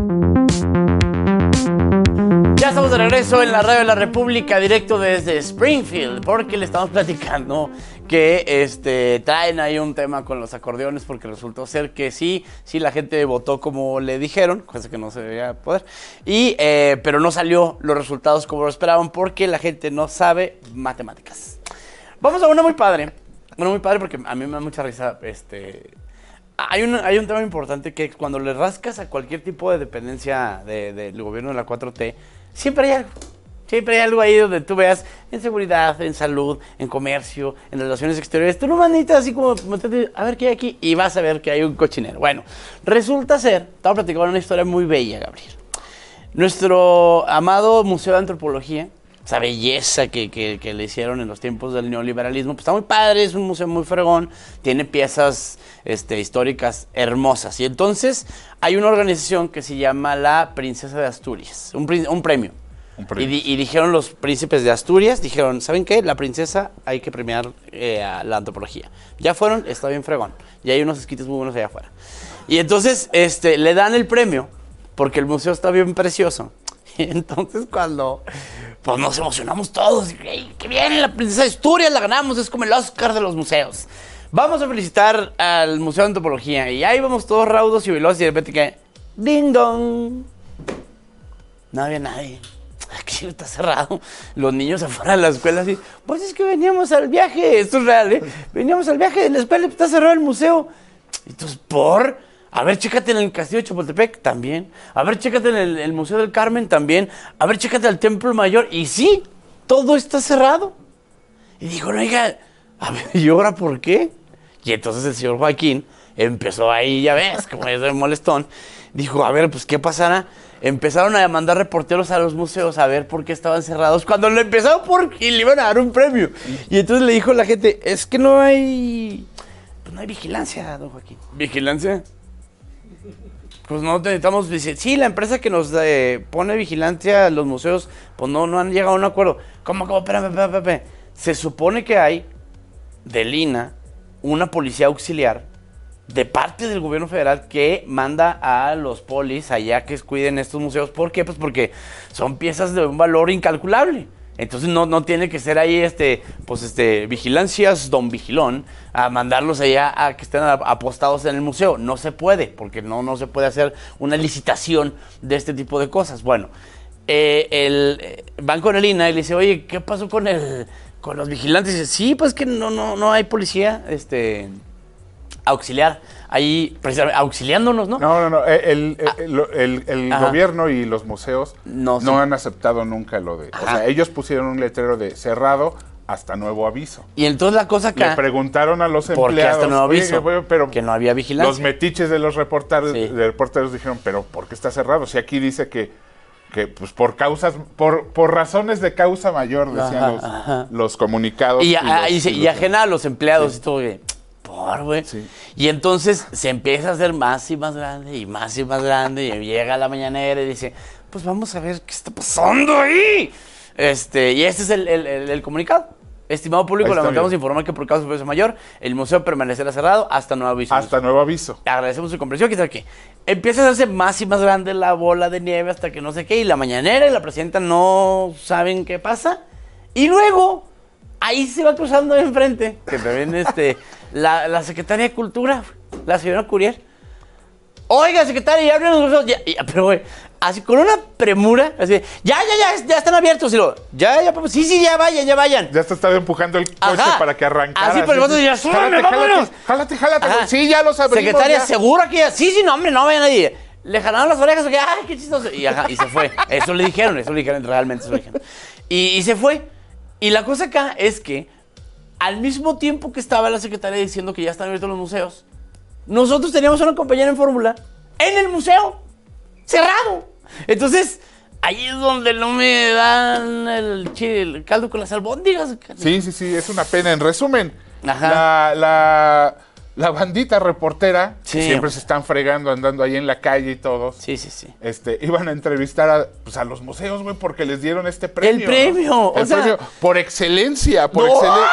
Speaker 4: Ya estamos de regreso en la radio de la República, directo desde Springfield, porque le estamos platicando que este, traen ahí un tema con los acordeones, porque resultó ser que sí, sí la gente votó como le dijeron, cosa que no se debía poder, y, eh, pero no salió los resultados como lo esperaban, porque la gente no sabe matemáticas. Vamos a una muy padre, una muy padre porque a mí me da mucha risa, este... Hay un, hay un tema importante que cuando le rascas a cualquier tipo de dependencia de- del gobierno de la cuatro T, siempre hay algo. Siempre hay algo ahí donde tú veas en seguridad, en salud, en comercio, en relaciones exteriores. Tú nomás necesitas así como meterte, a ver qué hay aquí y vas a ver que hay un cochinero. Bueno, resulta ser, estaba platicando una historia muy bella, Gabriel. Nuestro amado Museo de Antropología, esa belleza que, que, que le hicieron en los tiempos del neoliberalismo, pues está muy padre, es un museo muy fregón, tiene piezas este, históricas hermosas. Y entonces hay una organización que se llama la Princesa de Asturias, un, prin- un premio.
Speaker 5: Un
Speaker 4: Y,
Speaker 5: premio.
Speaker 4: di- y dijeron los príncipes de Asturias, dijeron, ¿saben qué? La princesa hay que premiar eh, a la antropología. Ya fueron, está bien fregón. Y hay unos esquites muy buenos allá afuera. Y entonces este, le dan el premio, porque el museo está bien precioso. Y entonces cuando pues nos emocionamos todos, ¡ey, qué bien! La princesa de Asturias la ganamos, es como el Oscar de los museos. Vamos a felicitar al Museo de Antropología. Y ahí vamos todos raudos y veloces y de repente que... ¡Ding dong! No había nadie. Aquí está cerrado. Los niños afuera de la escuela así, pues es que veníamos al viaje, esto es real, ¿eh? Veníamos al viaje de la escuela, está cerrado el museo. Entonces, ¿por? A ver, chécate en el Castillo de Chapultepec, también. A ver, chécate en el, el Museo del Carmen, también. A ver, chécate al Templo Mayor. Y sí, todo está cerrado. Y dijo, oiga, a ver, ¿y ahora por qué? Y entonces el señor Joaquín empezó ahí, ya ves, como es de molestón. Dijo, a ver, pues, ¿qué pasará? Empezaron a mandar reporteros a los museos a ver por qué estaban cerrados, cuando le empezaron porque le iban a dar un premio. Y entonces le dijo a la gente, es que no hay, pues no hay vigilancia, don Joaquín. ¿Vigilancia? Pues no necesitamos, dice, sí, la empresa que nos eh, pone vigilancia a los museos, pues no, no han llegado a un acuerdo. ¿Cómo, cómo? Espérame, espérame, espérame. Se supone que hay, del I N A, una policía auxiliar de parte del gobierno federal que manda a los polis allá que cuiden estos museos. ¿Por qué? Pues porque son piezas de un valor incalculable. Entonces no, no tiene que ser ahí este, pues este, vigilancias don Vigilón a mandarlos allá a que estén apostados en el museo. No se puede, porque no, no se puede hacer una licitación de este tipo de cosas. Bueno, eh, el, eh, van con el I N A y le dice, oye, ¿qué pasó con el, con los vigilantes? Y dice, sí, pues que no, no, no hay policía, este... auxiliar, ahí precisamente auxiliándonos, ¿no?
Speaker 5: No, no, no, el, el, el, el gobierno y los museos no, no han aceptado nunca lo de... Ajá. O sea, ellos pusieron un letrero de cerrado hasta nuevo aviso.
Speaker 4: Y entonces la cosa acá...
Speaker 5: Le preguntaron a los empleados...
Speaker 4: ¿Por qué hasta nuevo aviso?
Speaker 5: Oye, pero
Speaker 4: que no había vigilancia.
Speaker 5: Los metiches de los reporteros,
Speaker 4: sí.
Speaker 5: de reporteros dijeron, pero ¿por qué está cerrado? Si aquí dice que, que pues por causas, por, por razones de causa mayor, decían
Speaker 4: ajá,
Speaker 5: los,
Speaker 4: ajá.
Speaker 5: los comunicados.
Speaker 4: Y,
Speaker 5: y,
Speaker 4: a,
Speaker 5: los,
Speaker 4: y, se,
Speaker 5: y,
Speaker 4: y ajena a los empleados sí. y todo, güey. Por, güey.
Speaker 5: Sí.
Speaker 4: Y entonces se empieza a hacer más y más grande y más y más grande. Y llega la mañanera y dice, pues vamos a ver qué está pasando ahí. Este, y este es el, el, el, el comunicado. Estimado público, lamentamos informar que por causa de fuerza mayor, el museo permanecerá cerrado hasta nuevo aviso.
Speaker 5: Hasta nuevo aviso.
Speaker 4: Agradecemos su comprensión, que sabe qué. Empieza a hacerse más y más grande la bola de nieve hasta que no sé qué. Y la mañanera y la presidenta no saben qué pasa. Y luego, ahí se va cruzando de enfrente, que también este... La, la secretaria de Cultura, la señora Curiel. Oiga, secretaria, ya abren los ojos. Ya, ya, pero, güey, así con una premura, así, ya, ya, ya, ya están abiertos. Y lo, ya, ya, sí, sí, ya vayan, ya vayan.
Speaker 5: Ya te estaba empujando el coche
Speaker 4: Ajá.
Speaker 5: para que arrancara.
Speaker 4: Así, pero el vato decía, súbame, vámonos.
Speaker 5: Jálate, jálate, jálate. Sí, ya los abrimos.
Speaker 4: Secretaria,
Speaker 5: ya.
Speaker 4: ¿segura que ya? Sí, sí, no, hombre, no vaya nadie. Le jalaron las orejas, que, ay, qué chistoso. Y, ajá, y se fue. Eso le dijeron, eso le dijeron, realmente eso le dijeron. Y, y se fue. Y la cosa acá es que al mismo tiempo que estaba la secretaria diciendo que ya están abiertos los museos, nosotros teníamos una compañera en fórmula en el museo, cerrado. Entonces, ahí es donde no me dan el, el caldo con las albóndigas.
Speaker 5: Sí, sí, sí, es una pena. En resumen,
Speaker 4: Ajá.
Speaker 5: la, la, la bandita reportera,
Speaker 4: sí.
Speaker 5: que siempre se están fregando, andando ahí en la calle y todos.
Speaker 4: Sí, sí, sí.
Speaker 5: Este, iban a entrevistar a, pues, a los museos, güey, porque les dieron este premio.
Speaker 4: El premio,
Speaker 5: ¿no?
Speaker 4: o
Speaker 5: El
Speaker 4: sea,
Speaker 5: premio por excelencia, por
Speaker 4: ¡no!
Speaker 5: excelencia.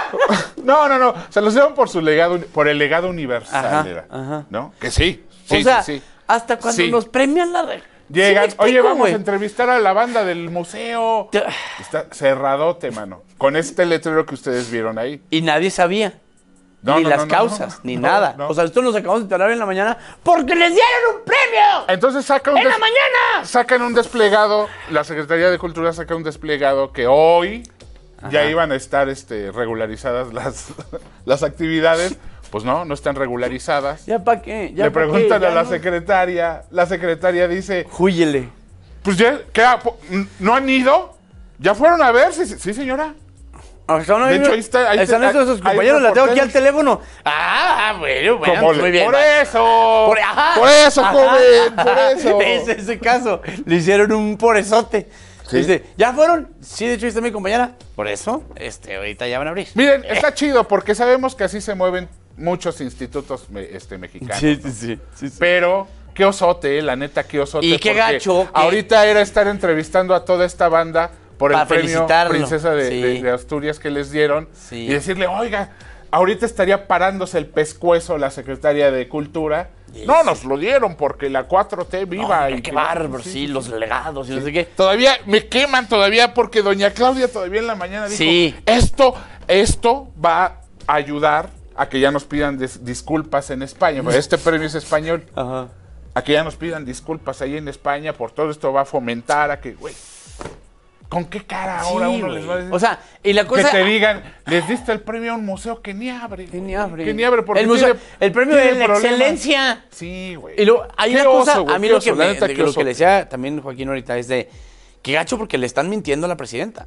Speaker 5: No, no, no, se los dieron por su legado, por el legado universal,
Speaker 4: ajá,
Speaker 5: era,
Speaker 4: ajá.
Speaker 5: ¿no? Que sí, sí,
Speaker 4: o sea,
Speaker 5: sí, sí.
Speaker 4: hasta cuando
Speaker 5: sí.
Speaker 4: nos premian la regla.
Speaker 5: Llegan,
Speaker 4: ¿Sí
Speaker 5: oye, vamos
Speaker 4: wey?
Speaker 5: a entrevistar a la banda del museo.
Speaker 4: Te...
Speaker 5: Está cerradote, mano, con este letrero que ustedes vieron ahí.
Speaker 4: Y nadie sabía. No, ni no, las no, causas, no, ni no, nada. No. O sea, esto nos acabamos de enterar en la mañana porque les dieron un premio.
Speaker 5: Entonces saca un
Speaker 4: ¡en la mañana!
Speaker 5: Sacan un desplegado, la Secretaría de Cultura saca un desplegado que hoy ajá. ya iban a estar este, regularizadas las, las actividades. Pues no, no están regularizadas.
Speaker 4: ¿Ya para qué? ¿Ya
Speaker 5: Le
Speaker 4: pa
Speaker 5: preguntan
Speaker 4: qué?
Speaker 5: a la
Speaker 4: no...
Speaker 5: secretaria, la secretaria dice...
Speaker 4: Júyele.
Speaker 5: Pues ya, ¿qué? ¿No han ido? ¿Ya fueron a ver? Sí, sí señora.
Speaker 4: Están ahí,
Speaker 5: de hecho, ahí está, ahí
Speaker 4: están
Speaker 5: está,
Speaker 4: esos compañeros, la tengo aquí al teléfono. Ah, bueno, bueno,
Speaker 5: Como
Speaker 4: muy
Speaker 5: le,
Speaker 4: bien.
Speaker 5: Por eso,
Speaker 4: por, ajá,
Speaker 5: por eso,
Speaker 4: ajá,
Speaker 5: joven, por eso.
Speaker 4: Es ese caso, le hicieron un porezote. ¿Sí? Dice, ¿ya fueron? Sí, de hecho, ahí está mi compañera. Por eso, este, ahorita ya van a abrir.
Speaker 5: Miren, está eh. chido, porque sabemos que así se mueven muchos institutos este, mexicanos.
Speaker 4: Sí,
Speaker 5: ¿no?
Speaker 4: sí, sí, sí, sí.
Speaker 5: Pero... Qué osote, eh, la neta, qué osote.
Speaker 4: Y qué gacho.
Speaker 5: Ahorita que... era estar entrevistando a toda esta banda por el premio Princesa de,
Speaker 4: sí.
Speaker 5: de, de Asturias que les dieron.
Speaker 4: Sí.
Speaker 5: Y decirle, oiga, ahorita estaría parándose el pescuezo la Secretaria de Cultura. Yes. No, nos lo dieron porque la cuatro T viva.
Speaker 4: No, y qué bárbaro, sí, sí, los legados y sí. no sé qué.
Speaker 5: Todavía me queman todavía porque doña Claudia todavía en la mañana dijo,
Speaker 4: sí.
Speaker 5: esto, esto va a ayudar a que ya nos pidan dis disculpas en España. Este premio es español.
Speaker 4: Ajá.
Speaker 5: a que ya nos pidan disculpas ahí en España por todo esto, va a fomentar a que, güey, ¿con qué cara ahora
Speaker 4: Sí,
Speaker 5: uno
Speaker 4: güey.
Speaker 5: les va a decir?
Speaker 4: O sea, y la cosa...
Speaker 5: Que te digan, les diste el premio a un museo que ni abre.
Speaker 4: Que ni abre.
Speaker 5: Que ni abre porque
Speaker 4: el, museo,
Speaker 5: tiene-
Speaker 4: el premio
Speaker 5: tiene
Speaker 4: de la
Speaker 5: problemas.
Speaker 4: excelencia.
Speaker 5: Sí, güey.
Speaker 4: Y luego, hay
Speaker 5: Qué
Speaker 4: una cosa,
Speaker 5: oso, güey,
Speaker 4: a mí
Speaker 5: qué
Speaker 4: lo que,
Speaker 5: oso, la
Speaker 4: me,
Speaker 5: neta,
Speaker 4: de-
Speaker 5: qué
Speaker 4: lo
Speaker 5: oso.
Speaker 4: que le decía también Joaquín ahorita es de, que gacho porque le están mintiendo a la presidenta.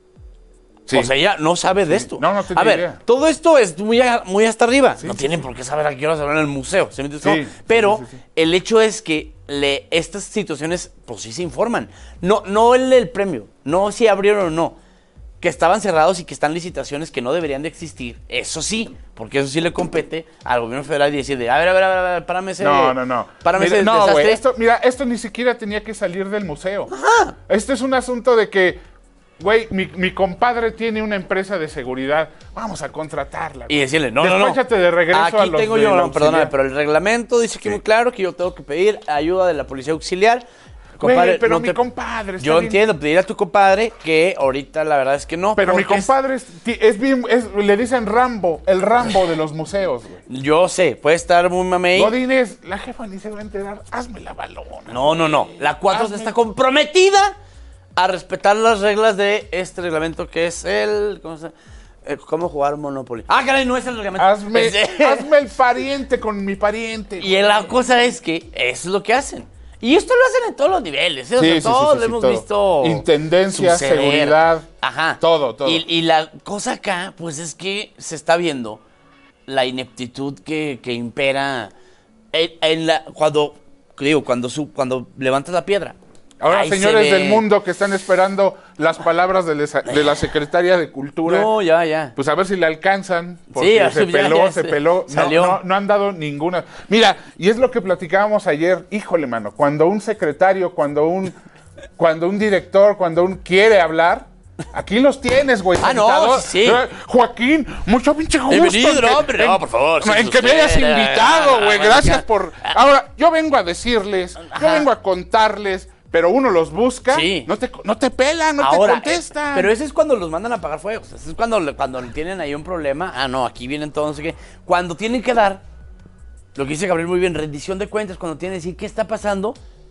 Speaker 5: Sí.
Speaker 4: O sea, ella no sabe de esto.
Speaker 5: No, no tenía
Speaker 4: A ver,
Speaker 5: idea.
Speaker 4: todo esto es muy, a- muy hasta arriba.
Speaker 5: Sí,
Speaker 4: no
Speaker 5: sí,
Speaker 4: tienen
Speaker 5: sí.
Speaker 4: por qué saber a qué hora se van en el museo. ¿Sí me entiendes
Speaker 5: Sí,
Speaker 4: cómo?
Speaker 5: sí,
Speaker 4: Pero
Speaker 5: sí, sí, sí.
Speaker 4: el hecho es que le, estas situaciones, pues sí se informan. No, no el, el premio, no si abrieron o no. Que estaban cerrados y que están licitaciones que no deberían de existir. Eso sí, porque eso sí le compete al gobierno federal y decir de, a ver, a ver, a ver, a ver, párame ese...
Speaker 5: No, no, no.
Speaker 4: Párame
Speaker 5: Mira,
Speaker 4: ese
Speaker 5: no,
Speaker 4: desastre.
Speaker 5: güey, esto, mira, esto ni siquiera tenía que salir del museo. Ajá. Este es un asunto de que, güey, mi, mi compadre tiene una empresa de seguridad, vamos a contratarla.
Speaker 4: Y
Speaker 5: güey.
Speaker 4: decirle, no, no, no.
Speaker 5: Despáchate de regreso
Speaker 4: Aquí
Speaker 5: a los
Speaker 4: tengo
Speaker 5: del
Speaker 4: yo, no,
Speaker 5: auxiliar.
Speaker 4: perdóname, pero el reglamento dice que muy claro que yo tengo que pedir ayuda de la policía auxiliar.
Speaker 5: Güey, pero
Speaker 4: no
Speaker 5: mi
Speaker 4: te-
Speaker 5: compadre está
Speaker 4: Yo
Speaker 5: bien-
Speaker 4: entiendo, pedir a tu compadre que ahorita la verdad es que no.
Speaker 5: Pero mi
Speaker 4: porque es-
Speaker 5: compadre es, ti- es bien, es- le dicen Rambo, el Rambo de los museos, güey.
Speaker 4: Yo sé, puede estar muy mamey.
Speaker 5: Godínez, la jefa ni se va a enterar, hazme la balona.
Speaker 4: No, no, no. La cuatro
Speaker 5: Hazme-
Speaker 4: está comprometida a respetar las reglas de este reglamento que es el... ¿Cómo se llama? Eh, ¿Cómo jugar Monopoly? Ah, caray, no es el reglamento.
Speaker 5: Hazme,
Speaker 4: Es de-
Speaker 5: hazme el pariente con mi pariente.
Speaker 4: Y la cosa es que eso es lo que hacen. Y esto lo hacen en todos los niveles. ¿eh? O
Speaker 5: Sí,
Speaker 4: sea,
Speaker 5: sí, sí,
Speaker 4: todos
Speaker 5: sí,
Speaker 4: lo
Speaker 5: sí,
Speaker 4: hemos
Speaker 5: todo.
Speaker 4: visto.
Speaker 5: Intendencia,
Speaker 4: suceder.
Speaker 5: seguridad,
Speaker 4: Ajá.
Speaker 5: todo, todo.
Speaker 4: Y, y la cosa acá, pues es que se está viendo la ineptitud que, que impera en, en la, cuando, digo, cuando, su, cuando levantas la piedra.
Speaker 5: Ahora,
Speaker 4: Ahí se
Speaker 5: señores
Speaker 4: ve-
Speaker 5: del mundo que están esperando las palabras de, lesa- de la secretaria de Cultura,
Speaker 4: No, ya, ya.
Speaker 5: pues a ver si le alcanzan, porque
Speaker 4: Sí, ya,
Speaker 5: se
Speaker 4: ya,
Speaker 5: peló,
Speaker 4: ya
Speaker 5: se
Speaker 4: se-
Speaker 5: peló, no,
Speaker 4: salió.
Speaker 5: no, no han dado ninguna. Mira, y es lo que platicábamos ayer, híjole, mano, cuando un secretario, cuando un, cuando un director, cuando un quiere hablar, aquí los tienes, güey.
Speaker 4: Ah, no,
Speaker 5: sentados.
Speaker 4: sí, sí.
Speaker 5: Eh, Joaquín, mucho pinche gusto.
Speaker 4: Bienvenido,
Speaker 5: en que-
Speaker 4: no, hombre, no,
Speaker 5: en-
Speaker 4: por favor, sí,
Speaker 5: En
Speaker 4: es
Speaker 5: que me
Speaker 4: usted,
Speaker 5: hayas
Speaker 4: eh,
Speaker 5: invitado,
Speaker 4: ah,
Speaker 5: güey,
Speaker 4: bueno,
Speaker 5: gracias
Speaker 4: ya.
Speaker 5: por... Ahora, yo vengo a decirles, yo
Speaker 4: Ajá.
Speaker 5: vengo a contarles... Pero uno los busca,
Speaker 4: Sí.
Speaker 5: no te, no te pelan, no
Speaker 4: Ahora,
Speaker 5: te contestan.
Speaker 4: eh, pero eso es cuando los mandan a apagar fuegos. Eso es cuando, le- cuando tienen ahí un problema. Ah, no, aquí vienen todos, no sé qué. Cuando tienen que dar, lo que dice Gabriel muy bien, rendición de cuentas, cuando tienen que decir qué está pasando,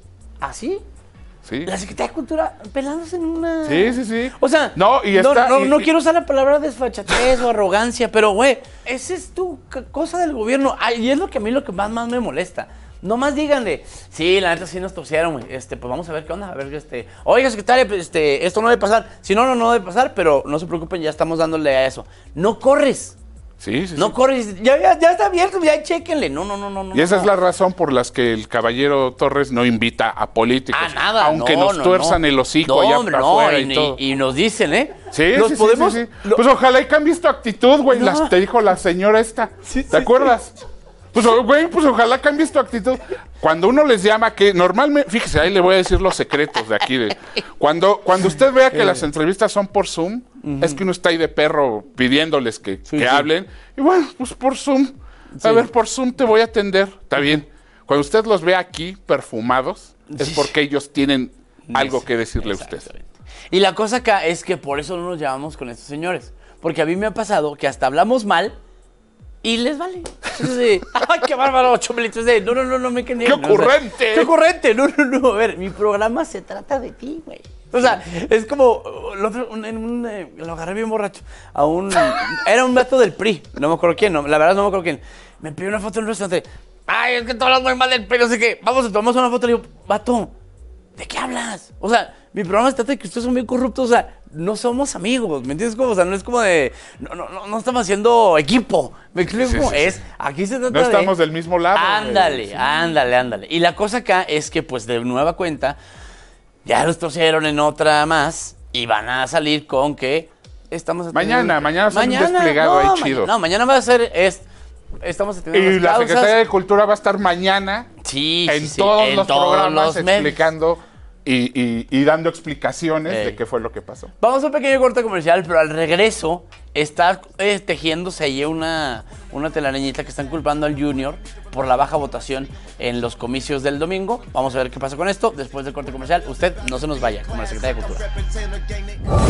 Speaker 4: así.
Speaker 5: Sí.
Speaker 4: La Secretaría de Cultura pelándose en una...
Speaker 5: Sí, sí, sí.
Speaker 4: O sea,
Speaker 5: No, y
Speaker 4: no,
Speaker 5: está-
Speaker 4: no,
Speaker 5: y-
Speaker 4: no
Speaker 5: y-
Speaker 4: quiero usar la palabra desfachatez o arrogancia, pero, güey, esa es tu c- cosa del gobierno. Ah, y es lo que a mí lo que más, más me molesta. Nomás díganle, sí, la neta sí nos torcieron, güey. Este, pues vamos a ver qué onda. A ver, este, oiga, secretaria, pues, este, esto no debe pasar. Si no, no, no debe pasar, pero no se preocupen, ya estamos dándole a eso. No corres.
Speaker 5: Sí, sí,
Speaker 4: No
Speaker 5: sí.
Speaker 4: corres. Ya, ya, ya está abierto, ya chéquenle. No, no, no, no.
Speaker 5: Y esa
Speaker 4: no.
Speaker 5: es la razón por las que el caballero Torres no invita a políticos.
Speaker 4: Ah, nada.
Speaker 5: Aunque
Speaker 4: no,
Speaker 5: nos
Speaker 4: no,
Speaker 5: tuerzan
Speaker 4: no.
Speaker 5: el hocico
Speaker 4: no,
Speaker 5: allá
Speaker 4: hombre,
Speaker 5: para
Speaker 4: no,
Speaker 5: afuera
Speaker 4: y,
Speaker 5: y, todo.
Speaker 4: y nos dicen, ¿eh?
Speaker 5: Sí,
Speaker 4: Nos
Speaker 5: sí, sí,
Speaker 4: podemos.
Speaker 5: sí, sí.
Speaker 4: lo-
Speaker 5: Pues ojalá y cambies tu actitud, güey.
Speaker 4: No.
Speaker 5: Las- Te dijo la señora esta.
Speaker 4: Sí,
Speaker 5: ¿Te
Speaker 4: sí,
Speaker 5: acuerdas? Pues, o- güey, pues ojalá cambies tu actitud. Cuando uno les llama, que normalmente, fíjese, ahí le voy a decir los secretos de aquí. De, cuando, cuando usted vea que las entrevistas son por Zoom, es que uno está ahí de perro pidiéndoles que,
Speaker 4: Sí,
Speaker 5: que
Speaker 4: sí.
Speaker 5: hablen. Y bueno, pues por Zoom. A
Speaker 4: Sí.
Speaker 5: ver, por Zoom te voy a atender. Está bien. Cuando usted los ve aquí perfumados, es
Speaker 4: Sí.
Speaker 5: porque ellos tienen algo que decirle a usted.
Speaker 4: Exactamente. Y la cosa acá es que por eso no nos llevamos con estos señores. Porque a mí me ha pasado que hasta hablamos mal y les vale. Entonces, de, ¡ay, qué bárbaro, Chomelito! Es de, no, no, no, no me queden.
Speaker 5: ¡Qué ocurrente!
Speaker 4: ¡Qué ocurrente! No, no, no. A ver, mi programa se trata de ti, güey. O sea, es como, el otro, un- en un, eh, lo agarré bien borracho. A un, era un vato del P R I. No me acuerdo quién, no, la verdad no me acuerdo quién. Me pidió una foto en un restaurante. ¡Ay, es que tú hablas muy mal del P R I! No sé qué. Vamos, tomamos una foto. Le digo, vato, ¿de qué hablas? O sea, mi programa se trata de que ustedes son bien corruptos. O sea, no somos amigos. ¿Me entiendes? Como, o sea, no es como de. No, no, no, no estamos haciendo equipo. ¿Me explico?
Speaker 5: Sí, sí, sí.
Speaker 4: Es. Aquí se trata
Speaker 5: No
Speaker 4: de.
Speaker 5: estamos del mismo lado. güey.
Speaker 4: Ándale,
Speaker 5: Sí.
Speaker 4: ándale, ándale. Y la cosa acá es que, pues, de nueva cuenta, ya los torcieron en otra más y van a salir con que estamos.
Speaker 5: Mañana, mañana sale un desplegado ahí
Speaker 4: ma-
Speaker 5: chido.
Speaker 4: No, mañana va a ser. Es, estamos atendiendo
Speaker 5: Y
Speaker 4: las
Speaker 5: la
Speaker 4: causas.
Speaker 5: Secretaría de Cultura va a estar mañana
Speaker 4: Sí,
Speaker 5: en
Speaker 4: sí, sí,
Speaker 5: todos
Speaker 4: en
Speaker 5: los
Speaker 4: todos
Speaker 5: programas
Speaker 4: los medios.
Speaker 5: explicando y, y- y dando explicaciones
Speaker 4: Ey.
Speaker 5: de qué fue lo que pasó.
Speaker 4: Vamos a un pequeño corte comercial, pero al regreso está eh, tejiéndose ahí una, una telarañita que están culpando al Junior por la baja votación en los comicios del domingo. Vamos a ver qué pasa con esto después del corte comercial. Usted no se nos vaya, como la Secretaría de Cultura.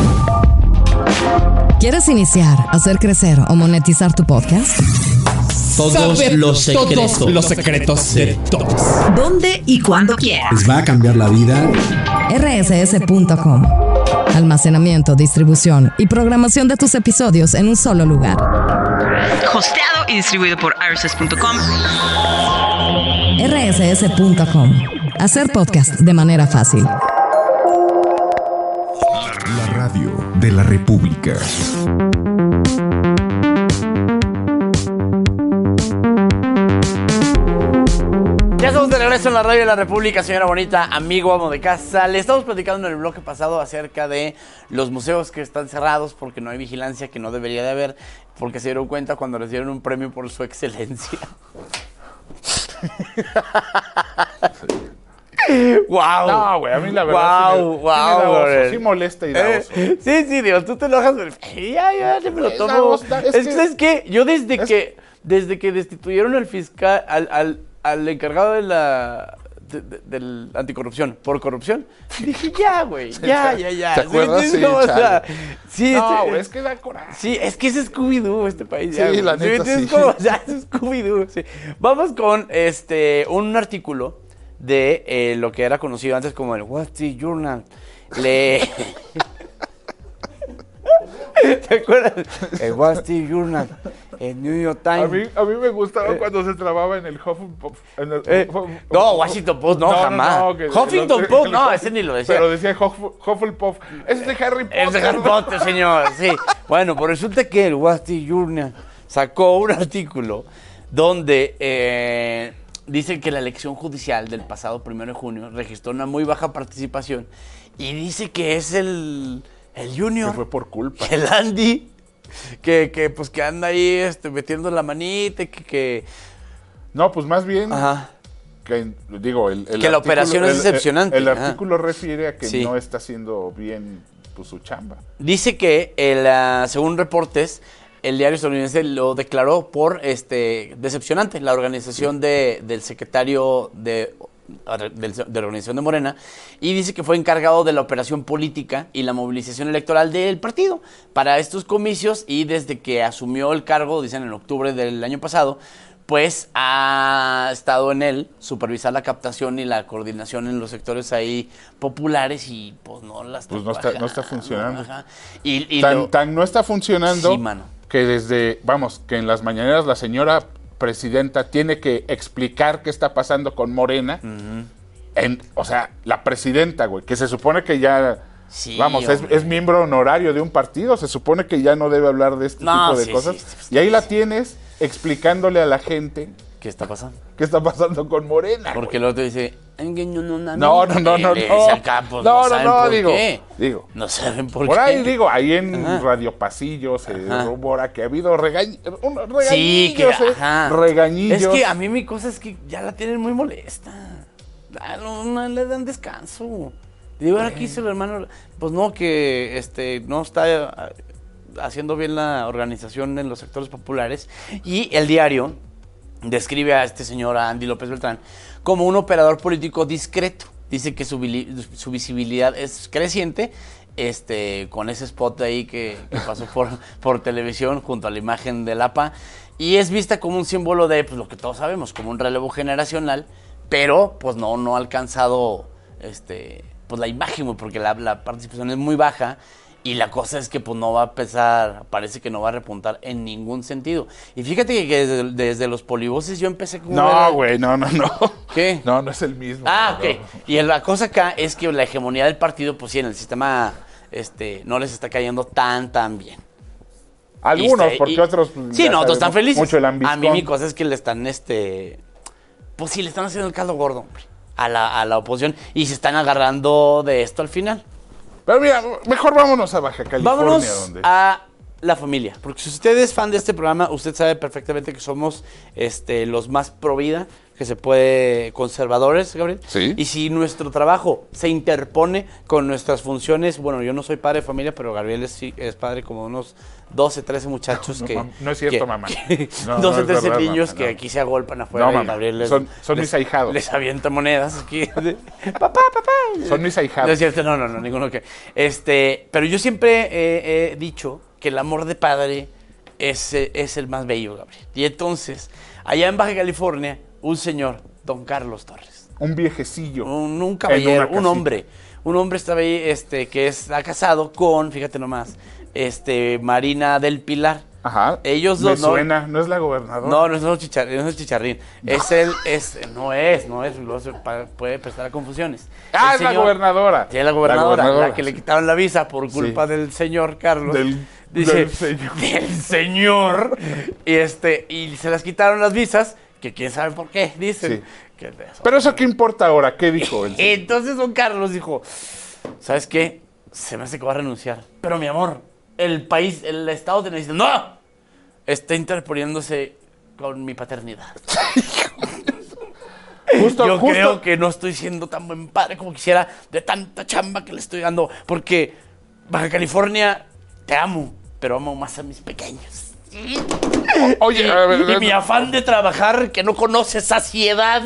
Speaker 2: ¿Quieres iniciar, hacer crecer o monetizar tu podcast?
Speaker 10: todos
Speaker 11: saber
Speaker 10: los secretos.
Speaker 11: todos los secretos de todos.
Speaker 2: ¿Dónde y cuándo quieras?
Speaker 9: ¿Les va a cambiar la vida?
Speaker 2: R S S punto com. Almacenamiento, distribución y programación de tus episodios en un solo lugar.
Speaker 8: Hosteado y distribuido por R S S punto com.
Speaker 2: R S S punto com. Hacer podcast de manera fácil.
Speaker 3: La radio de la República.
Speaker 4: Ya estamos de regreso en la radio de la República, señora bonita, amigo, amo de casa. Le estamos platicando en el bloque pasado acerca de los museos que están cerrados porque no hay vigilancia, que no debería de haber, porque se dieron cuenta cuando les dieron un premio por su excelencia. Wow.
Speaker 5: No, güey, a mí la verdad
Speaker 4: wow,
Speaker 5: sí, me,
Speaker 4: wow,
Speaker 5: sí, me da oso,
Speaker 4: güey.
Speaker 5: sí molesta y da oso.
Speaker 4: Eh, sí, sí, digo, tú te enojas, pero ya, ya, ya me lo
Speaker 5: Es
Speaker 4: tomo.
Speaker 5: da oso, da-
Speaker 4: Es,
Speaker 5: es
Speaker 4: que,
Speaker 5: que-
Speaker 4: ¿sabes qué? Yo desde
Speaker 5: es-
Speaker 4: que desde que destituyeron al fiscal, al, al, al encargado de la de, de, del anticorrupción por corrupción, dije ya, güey, ya, ya, ya.
Speaker 5: ¿Te
Speaker 4: ¿Sí
Speaker 5: acuerdas?
Speaker 4: me entiendes
Speaker 5: Sí,
Speaker 4: cómo? O sea,
Speaker 5: chale.
Speaker 4: sí,
Speaker 5: No,
Speaker 4: este-
Speaker 5: güey, es que da coraje.
Speaker 4: Sí, es que es Scooby-Doo este país.
Speaker 5: Sí,
Speaker 4: ya, güey.
Speaker 5: la
Speaker 4: ¿Sí me
Speaker 5: neta,
Speaker 4: entiendes
Speaker 5: sí.
Speaker 4: cómo? O sea, es Scooby-Doo, sí. Vamos con este un artículo de eh, lo que era conocido antes como el Wall Street Journal. Le... ¿Te acuerdas? El Wall Street Journal, el New York Times.
Speaker 5: A mí, a mí me gustaba
Speaker 4: Eh.
Speaker 5: cuando se trababa en el Huffington en el-
Speaker 4: Eh, no, Washington Post, no, jamás.
Speaker 5: que-
Speaker 4: Huffington
Speaker 5: el-
Speaker 4: Post,
Speaker 5: el-
Speaker 4: no, ese ni lo decía.
Speaker 5: Pero decía Huff- Hufflepuff. Es de Harry Potter.
Speaker 4: Es de Harry Potter, señor, sí. Bueno, pues resulta que el Wall Street Journal sacó un artículo donde eh, dice que la elección judicial del pasado primero de junio registró una muy baja participación y dice que es el, el Junior,
Speaker 5: Que fue por culpa.
Speaker 4: el Andy, que, que pues que anda ahí este, metiendo la manita, y que... que
Speaker 5: No, pues más bien.
Speaker 4: ajá.
Speaker 5: Que, digo, el, el
Speaker 4: Que la
Speaker 5: artículo-
Speaker 4: operación es
Speaker 5: el-
Speaker 4: decepcionante,
Speaker 5: El, el
Speaker 4: ajá.
Speaker 5: artículo refiere a que
Speaker 4: Sí.
Speaker 5: no está haciendo bien pues, su chamba.
Speaker 4: Dice que, el, ah, según reportes, el diario estadounidense lo declaró por este decepcionante, la organización de, del secretario de, del- de la organización de Morena, y dice que fue encargado de la operación política y la movilización electoral del partido para estos comicios, y desde que asumió el cargo, dicen en octubre del año pasado, pues ha estado en él supervisar la captación y la coordinación en los sectores ahí populares y pues no la está
Speaker 5: Pues no está, no está
Speaker 4: cuajando,
Speaker 5: funcionando.
Speaker 4: ajá. Y, y
Speaker 5: tan,
Speaker 4: lo-
Speaker 5: tan no está funcionando
Speaker 4: Sí, mano.
Speaker 5: que desde, vamos, que en las mañaneras la señora presidenta tiene que explicar qué está pasando con Morena. en, o sea, la presidenta, güey, que se supone que ya,
Speaker 4: Sí,
Speaker 5: vamos, es,
Speaker 4: hombre.
Speaker 5: es miembro honorario de un partido, se supone que ya no debe hablar de este
Speaker 4: No,
Speaker 5: tipo de
Speaker 4: sí,
Speaker 5: cosas.
Speaker 4: sí, sí, sí,
Speaker 5: y ahí
Speaker 4: sí.
Speaker 5: la tienes explicándole a la gente
Speaker 4: ¿Qué está pasando?
Speaker 5: qué está pasando con Morena.
Speaker 4: Porque el otro dice, "Ay, que no, no, no,
Speaker 5: No, no, no, no,
Speaker 4: le
Speaker 5: no.
Speaker 4: dice al campo,
Speaker 5: No, no,
Speaker 4: saben
Speaker 5: no,
Speaker 4: por
Speaker 5: digo,
Speaker 4: qué.
Speaker 5: digo.
Speaker 4: No saben por,
Speaker 5: Por
Speaker 4: qué.
Speaker 5: ahí, digo, ahí en
Speaker 4: Ajá.
Speaker 5: Radio Pasillo se
Speaker 4: Ajá.
Speaker 5: rumora que ha habido regañ- un- regañillos,
Speaker 4: Sí, que,
Speaker 5: eh,
Speaker 4: ajá.
Speaker 5: regañillos.
Speaker 4: Es que a mí mi cosa es que ya la tienen muy molesta. Ah, no, no le dan descanso. Digo, ahora aquí hizo el hermano, pues no, que este no está ah, haciendo bien la organización en los sectores populares. Y el diario describe a este señor, a Andy López Beltrán, como un operador político discreto. Dice que su, vili- su visibilidad es creciente, este, con ese spot ahí que, que pasó por, por televisión junto a la imagen del A P A, y es vista como un símbolo de, pues lo que todos sabemos, como un relevo generacional, pero pues no, no ha alcanzado este, pues la imagen, güey, porque la, la participación es muy baja. Y la cosa es que pues no va a pesar, parece que no va a repuntar en ningún sentido. Y fíjate que desde, desde los polivoces yo empecé con...
Speaker 5: No, güey, no, no, no.
Speaker 4: ¿Qué?
Speaker 5: No, no es el mismo.
Speaker 4: Ah,
Speaker 5: no.
Speaker 4: ok. Y la cosa acá es que la hegemonía del partido, pues sí, en el sistema este, no les está cayendo tan, tan bien.
Speaker 5: Algunos,
Speaker 4: Y este,
Speaker 5: porque
Speaker 4: y-
Speaker 5: otros...
Speaker 4: Sí,
Speaker 5: ya
Speaker 4: no, otros están
Speaker 5: sabemos,
Speaker 4: felices.
Speaker 5: Mucho el
Speaker 4: A mí mi
Speaker 5: ambiscón.
Speaker 4: cosa es que le están, este... Pues sí, le están haciendo el caldo gordo, hombre, a la, a la oposición. Y se están agarrando de esto al final.
Speaker 5: Pero mira, mejor vámonos a Baja California.
Speaker 4: Vámonos
Speaker 5: donde...
Speaker 4: a la familia, porque si usted es fan de este programa, usted sabe perfectamente que somos este, los más pro vida, que se puede, conservadores, Gabriel.
Speaker 5: Sí.
Speaker 4: Y si nuestro trabajo se interpone con nuestras funciones, bueno, yo no soy padre de familia, pero Gabriel es, sí, es padre como unos doce, trece muchachos
Speaker 5: No,
Speaker 4: que...
Speaker 5: mam, no es cierto,
Speaker 4: que-
Speaker 5: mamá.
Speaker 4: que
Speaker 5: No,
Speaker 4: doce,
Speaker 5: no es
Speaker 4: trece
Speaker 5: verdad,
Speaker 4: niños
Speaker 5: mamá,
Speaker 4: que
Speaker 5: no.
Speaker 4: aquí se agolpan afuera
Speaker 5: No,
Speaker 4: y
Speaker 5: mamá,
Speaker 4: Gabriel les,
Speaker 5: son- son
Speaker 4: les-
Speaker 5: mis ahijados.
Speaker 4: les avienta monedas aquí. Papá, papá.
Speaker 5: Son mis ahijados.
Speaker 4: No es cierto, no, no, no, ninguno que... Este, pero yo siempre he, he dicho que el amor de padre es, es el más bello, Gabriel. Y entonces, allá en Baja California, un señor, don Carlos Torres.
Speaker 5: Un viejecillo.
Speaker 4: Un, un caballero, un hombre. Un hombre estaba ahí, este, que está casado con, fíjate nomás, este, Marina del Pilar.
Speaker 5: Ajá.
Speaker 4: Ellos
Speaker 5: Me
Speaker 4: dos, no,
Speaker 5: suena, no es la gobernadora.
Speaker 4: No, no es el chicharrín, no es el chicharrín. No. Es el, es, no es, no es, luego se pa- puede prestar a confusiones.
Speaker 5: Ah,
Speaker 4: el
Speaker 5: es
Speaker 4: señor,
Speaker 5: la gobernadora.
Speaker 4: Sí, es la gobernadora, la, gobernadora, la que
Speaker 5: sí.
Speaker 4: le quitaron la visa por culpa sí. del señor Carlos.
Speaker 5: Del,
Speaker 4: dice,
Speaker 5: del señor.
Speaker 4: Del señor. Y este, y se las quitaron las visas, que quién sabe por qué, dicen. Sí. Que eso.
Speaker 5: Pero eso qué importa ahora, ¿qué dijo él?
Speaker 4: Entonces don Carlos dijo, ¿sabes qué? Se me hace que va a renunciar. Pero mi amor, el país, el estado te necesita. ¡No! Está interponiéndose con mi paternidad. justo, Yo justo. creo que no estoy siendo tan buen padre como quisiera de tanta chamba que le estoy dando. Porque Baja California, te amo, pero amo más a mis pequeños.
Speaker 5: Oye,
Speaker 4: y,
Speaker 5: a ver,
Speaker 4: y mi afán de trabajar, que no conoce saciedad,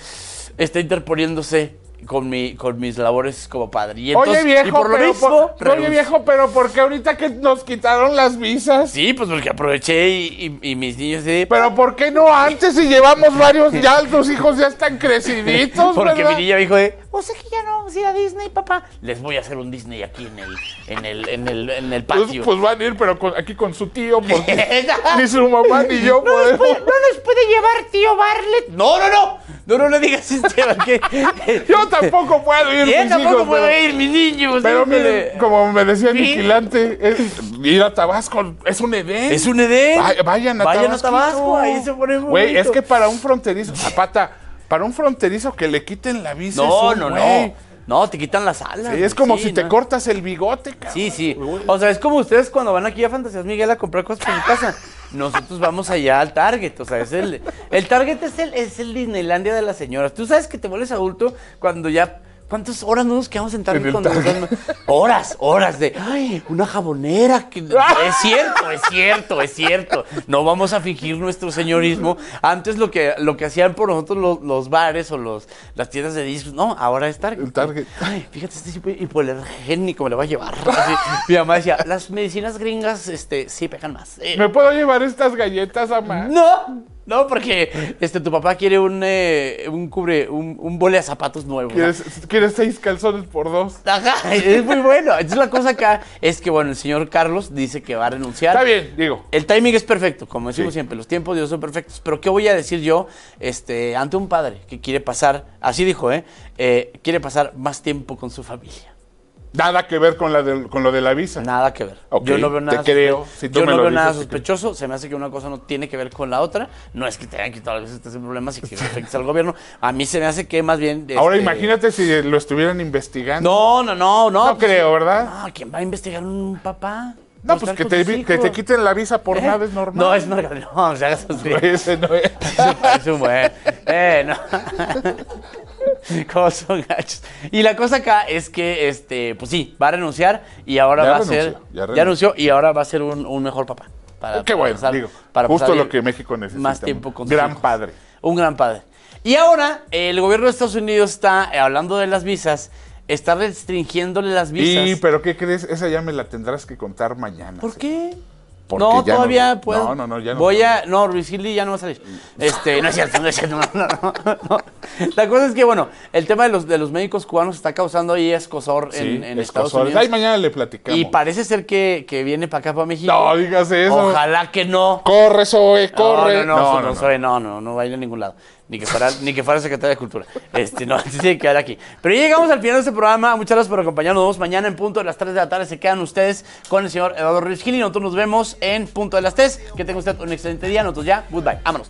Speaker 4: está interponiéndose con mi con mis labores como padre. Y entonces,
Speaker 5: oye, viejo,
Speaker 4: y por lo
Speaker 5: pero,
Speaker 4: mismo,
Speaker 5: por, oye, viejo, pero ¿por qué ahorita que nos quitaron las visas?
Speaker 4: Sí, pues porque aproveché y, y, y mis niños sí.
Speaker 5: Pero ¿por qué no antes si llevamos varios, ya los hijos ya están creciditos,
Speaker 4: porque
Speaker 5: ¿verdad?
Speaker 4: mi niña me dijo de, o sea que ya no vamos a ir a Disney, papá. Les voy a hacer un Disney aquí en el en el en el en el patio.
Speaker 5: Pues, pues van a ir, pero con, aquí con su tío, porque ni su mamá ni yo
Speaker 4: no
Speaker 5: podemos.
Speaker 4: Nos puede, no nos puede llevar tío Barlet. No, no, no. No, no le digas Esteban que
Speaker 5: yo tampoco puedo ir.
Speaker 4: Yo
Speaker 5: mis
Speaker 4: tampoco
Speaker 5: hijos,
Speaker 4: puedo
Speaker 5: pero,
Speaker 4: ir, mis niños.
Speaker 5: Pero
Speaker 4: miren,
Speaker 5: como me decía
Speaker 4: ¿sí?
Speaker 5: Aniquilante, es, ir a Tabasco es un Edén.
Speaker 4: Es un Edén.
Speaker 5: Vay, vayan a
Speaker 4: vayan
Speaker 5: Tabasco.
Speaker 4: a Tabasco, ahí se pone muy
Speaker 5: Güey, es que para un fronterizo, Zapata, para un fronterizo que le quiten la visa.
Speaker 4: No,
Speaker 5: es un
Speaker 4: no,
Speaker 5: güey.
Speaker 4: no. No, te quitan las alas.
Speaker 5: Sí, es como
Speaker 4: sí,
Speaker 5: si te
Speaker 4: no.
Speaker 5: cortas el bigote, cabrón.
Speaker 4: Sí, sí. O sea, es como ustedes cuando van aquí a Fantasías Miguel a comprar cosas para su casa. Nosotros vamos allá al Target. O sea, es el. El Target es el, es el Disneylandia de las señoras. Tú sabes que te vuelves adulto cuando ya. ¿Cuántas horas no nos quedamos en Target?
Speaker 5: En
Speaker 4: cuando
Speaker 5: Target.
Speaker 4: nos dan- Horas, horas de. ¡Ay! Una jabonera. Que... Es cierto, es cierto, es cierto. No vamos a fingir nuestro señorismo. Antes lo que, lo que hacían por nosotros los, los bares o los, las tiendas de discos. No, ahora es Target.
Speaker 5: El Target.
Speaker 4: Ay, fíjate, este tipo hipoalergénico me lo va a llevar. Así, mi mamá decía, las medicinas gringas, este, sí pegan más. Eh,
Speaker 5: ¿Me puedo llevar estas galletas, mamá?
Speaker 4: no, no, porque este, tu papá quiere un, eh, un cubre, un, un bole a zapatos nuevo.
Speaker 5: ¿Quieres, ¿Quieres seis calzones por dos?
Speaker 4: Ajá, es muy bueno. Entonces la cosa acá es que, bueno, el señor Carlos dice que va a renunciar.
Speaker 5: Está bien, digo.
Speaker 4: El timing es perfecto, como decimos
Speaker 5: Sí.
Speaker 4: siempre, los tiempos de Dios son perfectos. Pero ¿qué voy a decir yo este, ante un padre que quiere pasar, así dijo, ¿eh? eh quiere pasar más tiempo con su familia?
Speaker 5: Nada que ver con, la de, con lo de la visa.
Speaker 4: Nada que ver.
Speaker 5: Ok,
Speaker 4: yo no veo nada,
Speaker 5: te creo.
Speaker 4: sospe-
Speaker 5: Si tú
Speaker 4: yo
Speaker 5: me
Speaker 4: no
Speaker 5: lo
Speaker 4: veo
Speaker 5: dices,
Speaker 4: nada
Speaker 5: te
Speaker 4: sospechoso. Se me hace que una cosa no tiene que ver con la otra. No es que tengan que todas las veces estés en problemas y que afectes al gobierno. A mí se me hace que más bien...
Speaker 5: Ahora
Speaker 4: este,
Speaker 5: imagínate si lo estuvieran investigando.
Speaker 4: No, no, no, no.
Speaker 5: No creo, ¿verdad?
Speaker 4: No, ¿quién va a investigar un papá?
Speaker 5: No,
Speaker 4: Por
Speaker 5: pues
Speaker 4: estar
Speaker 5: que
Speaker 4: con
Speaker 5: te,
Speaker 4: sus
Speaker 5: vi- que
Speaker 4: hijos.
Speaker 5: te quiten la visa por
Speaker 4: ¿Eh?
Speaker 5: nada es normal.
Speaker 4: No, es normal. No, o sea, hagas así.
Speaker 5: Ese no es.
Speaker 4: Eso parece un buen. Eh, no. ¿Cómo son gachos? Y la cosa acá es que, este, pues sí, va a renunciar y ahora
Speaker 5: Ya
Speaker 4: va
Speaker 5: renunció,
Speaker 4: a ser.
Speaker 5: ya
Speaker 4: Ya,
Speaker 5: renunció.
Speaker 4: renunció y ahora va a ser un, un mejor papá. Para,
Speaker 5: Qué
Speaker 4: para
Speaker 5: bueno,
Speaker 4: pasar-
Speaker 5: digo.
Speaker 4: para
Speaker 5: Justo
Speaker 4: pasar
Speaker 5: lo que México necesita.
Speaker 4: Más tiempo con sus
Speaker 5: Gran
Speaker 4: hijos.
Speaker 5: padre.
Speaker 4: Un gran padre. Y ahora, eh, el gobierno de Estados Unidos está, eh, hablando de las visas, está restringiéndole las visas.
Speaker 5: Y, pero ¿qué crees? Esa ya me la tendrás que contar mañana.
Speaker 4: ¿Por
Speaker 5: sí.
Speaker 4: qué?
Speaker 5: Porque
Speaker 4: No,
Speaker 5: ya
Speaker 4: todavía
Speaker 5: no-
Speaker 4: puedo.
Speaker 5: no, no, no, ya no
Speaker 4: Voy
Speaker 5: puedo.
Speaker 4: a. No, Luis Gili ya no va a salir. Este, no es cierto, no es cierto. No, no, no, no. La cosa es que, bueno, el tema de los, de los médicos cubanos está causando ahí escozor
Speaker 5: Sí,
Speaker 4: en, en
Speaker 5: es
Speaker 4: Estados
Speaker 5: cosor.
Speaker 4: Unidos.
Speaker 5: Ay, mañana le platicamos.
Speaker 4: Y parece ser que, que viene para acá, para México.
Speaker 5: No digas eso.
Speaker 4: Ojalá que no.
Speaker 5: Corre, Zoe, corre.
Speaker 4: No, no, no, no, no, no, no, no va a ir a ningún lado. Ni que fuera, ni que fuera secretaria de Cultura. Este, no, tiene que quedar aquí. Pero ya llegamos al final de este programa. Muchas gracias por acompañarnos. Nos vemos mañana en punto de las tres de la tarde. Se quedan ustedes con el señor Eduardo Ruiz Gil y nosotros nos vemos en punto de las tres. Que tenga usted un excelente día. Nosotros ya, goodbye. Vámonos.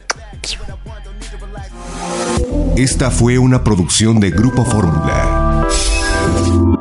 Speaker 3: Esta fue una producción de Grupo Fórmula.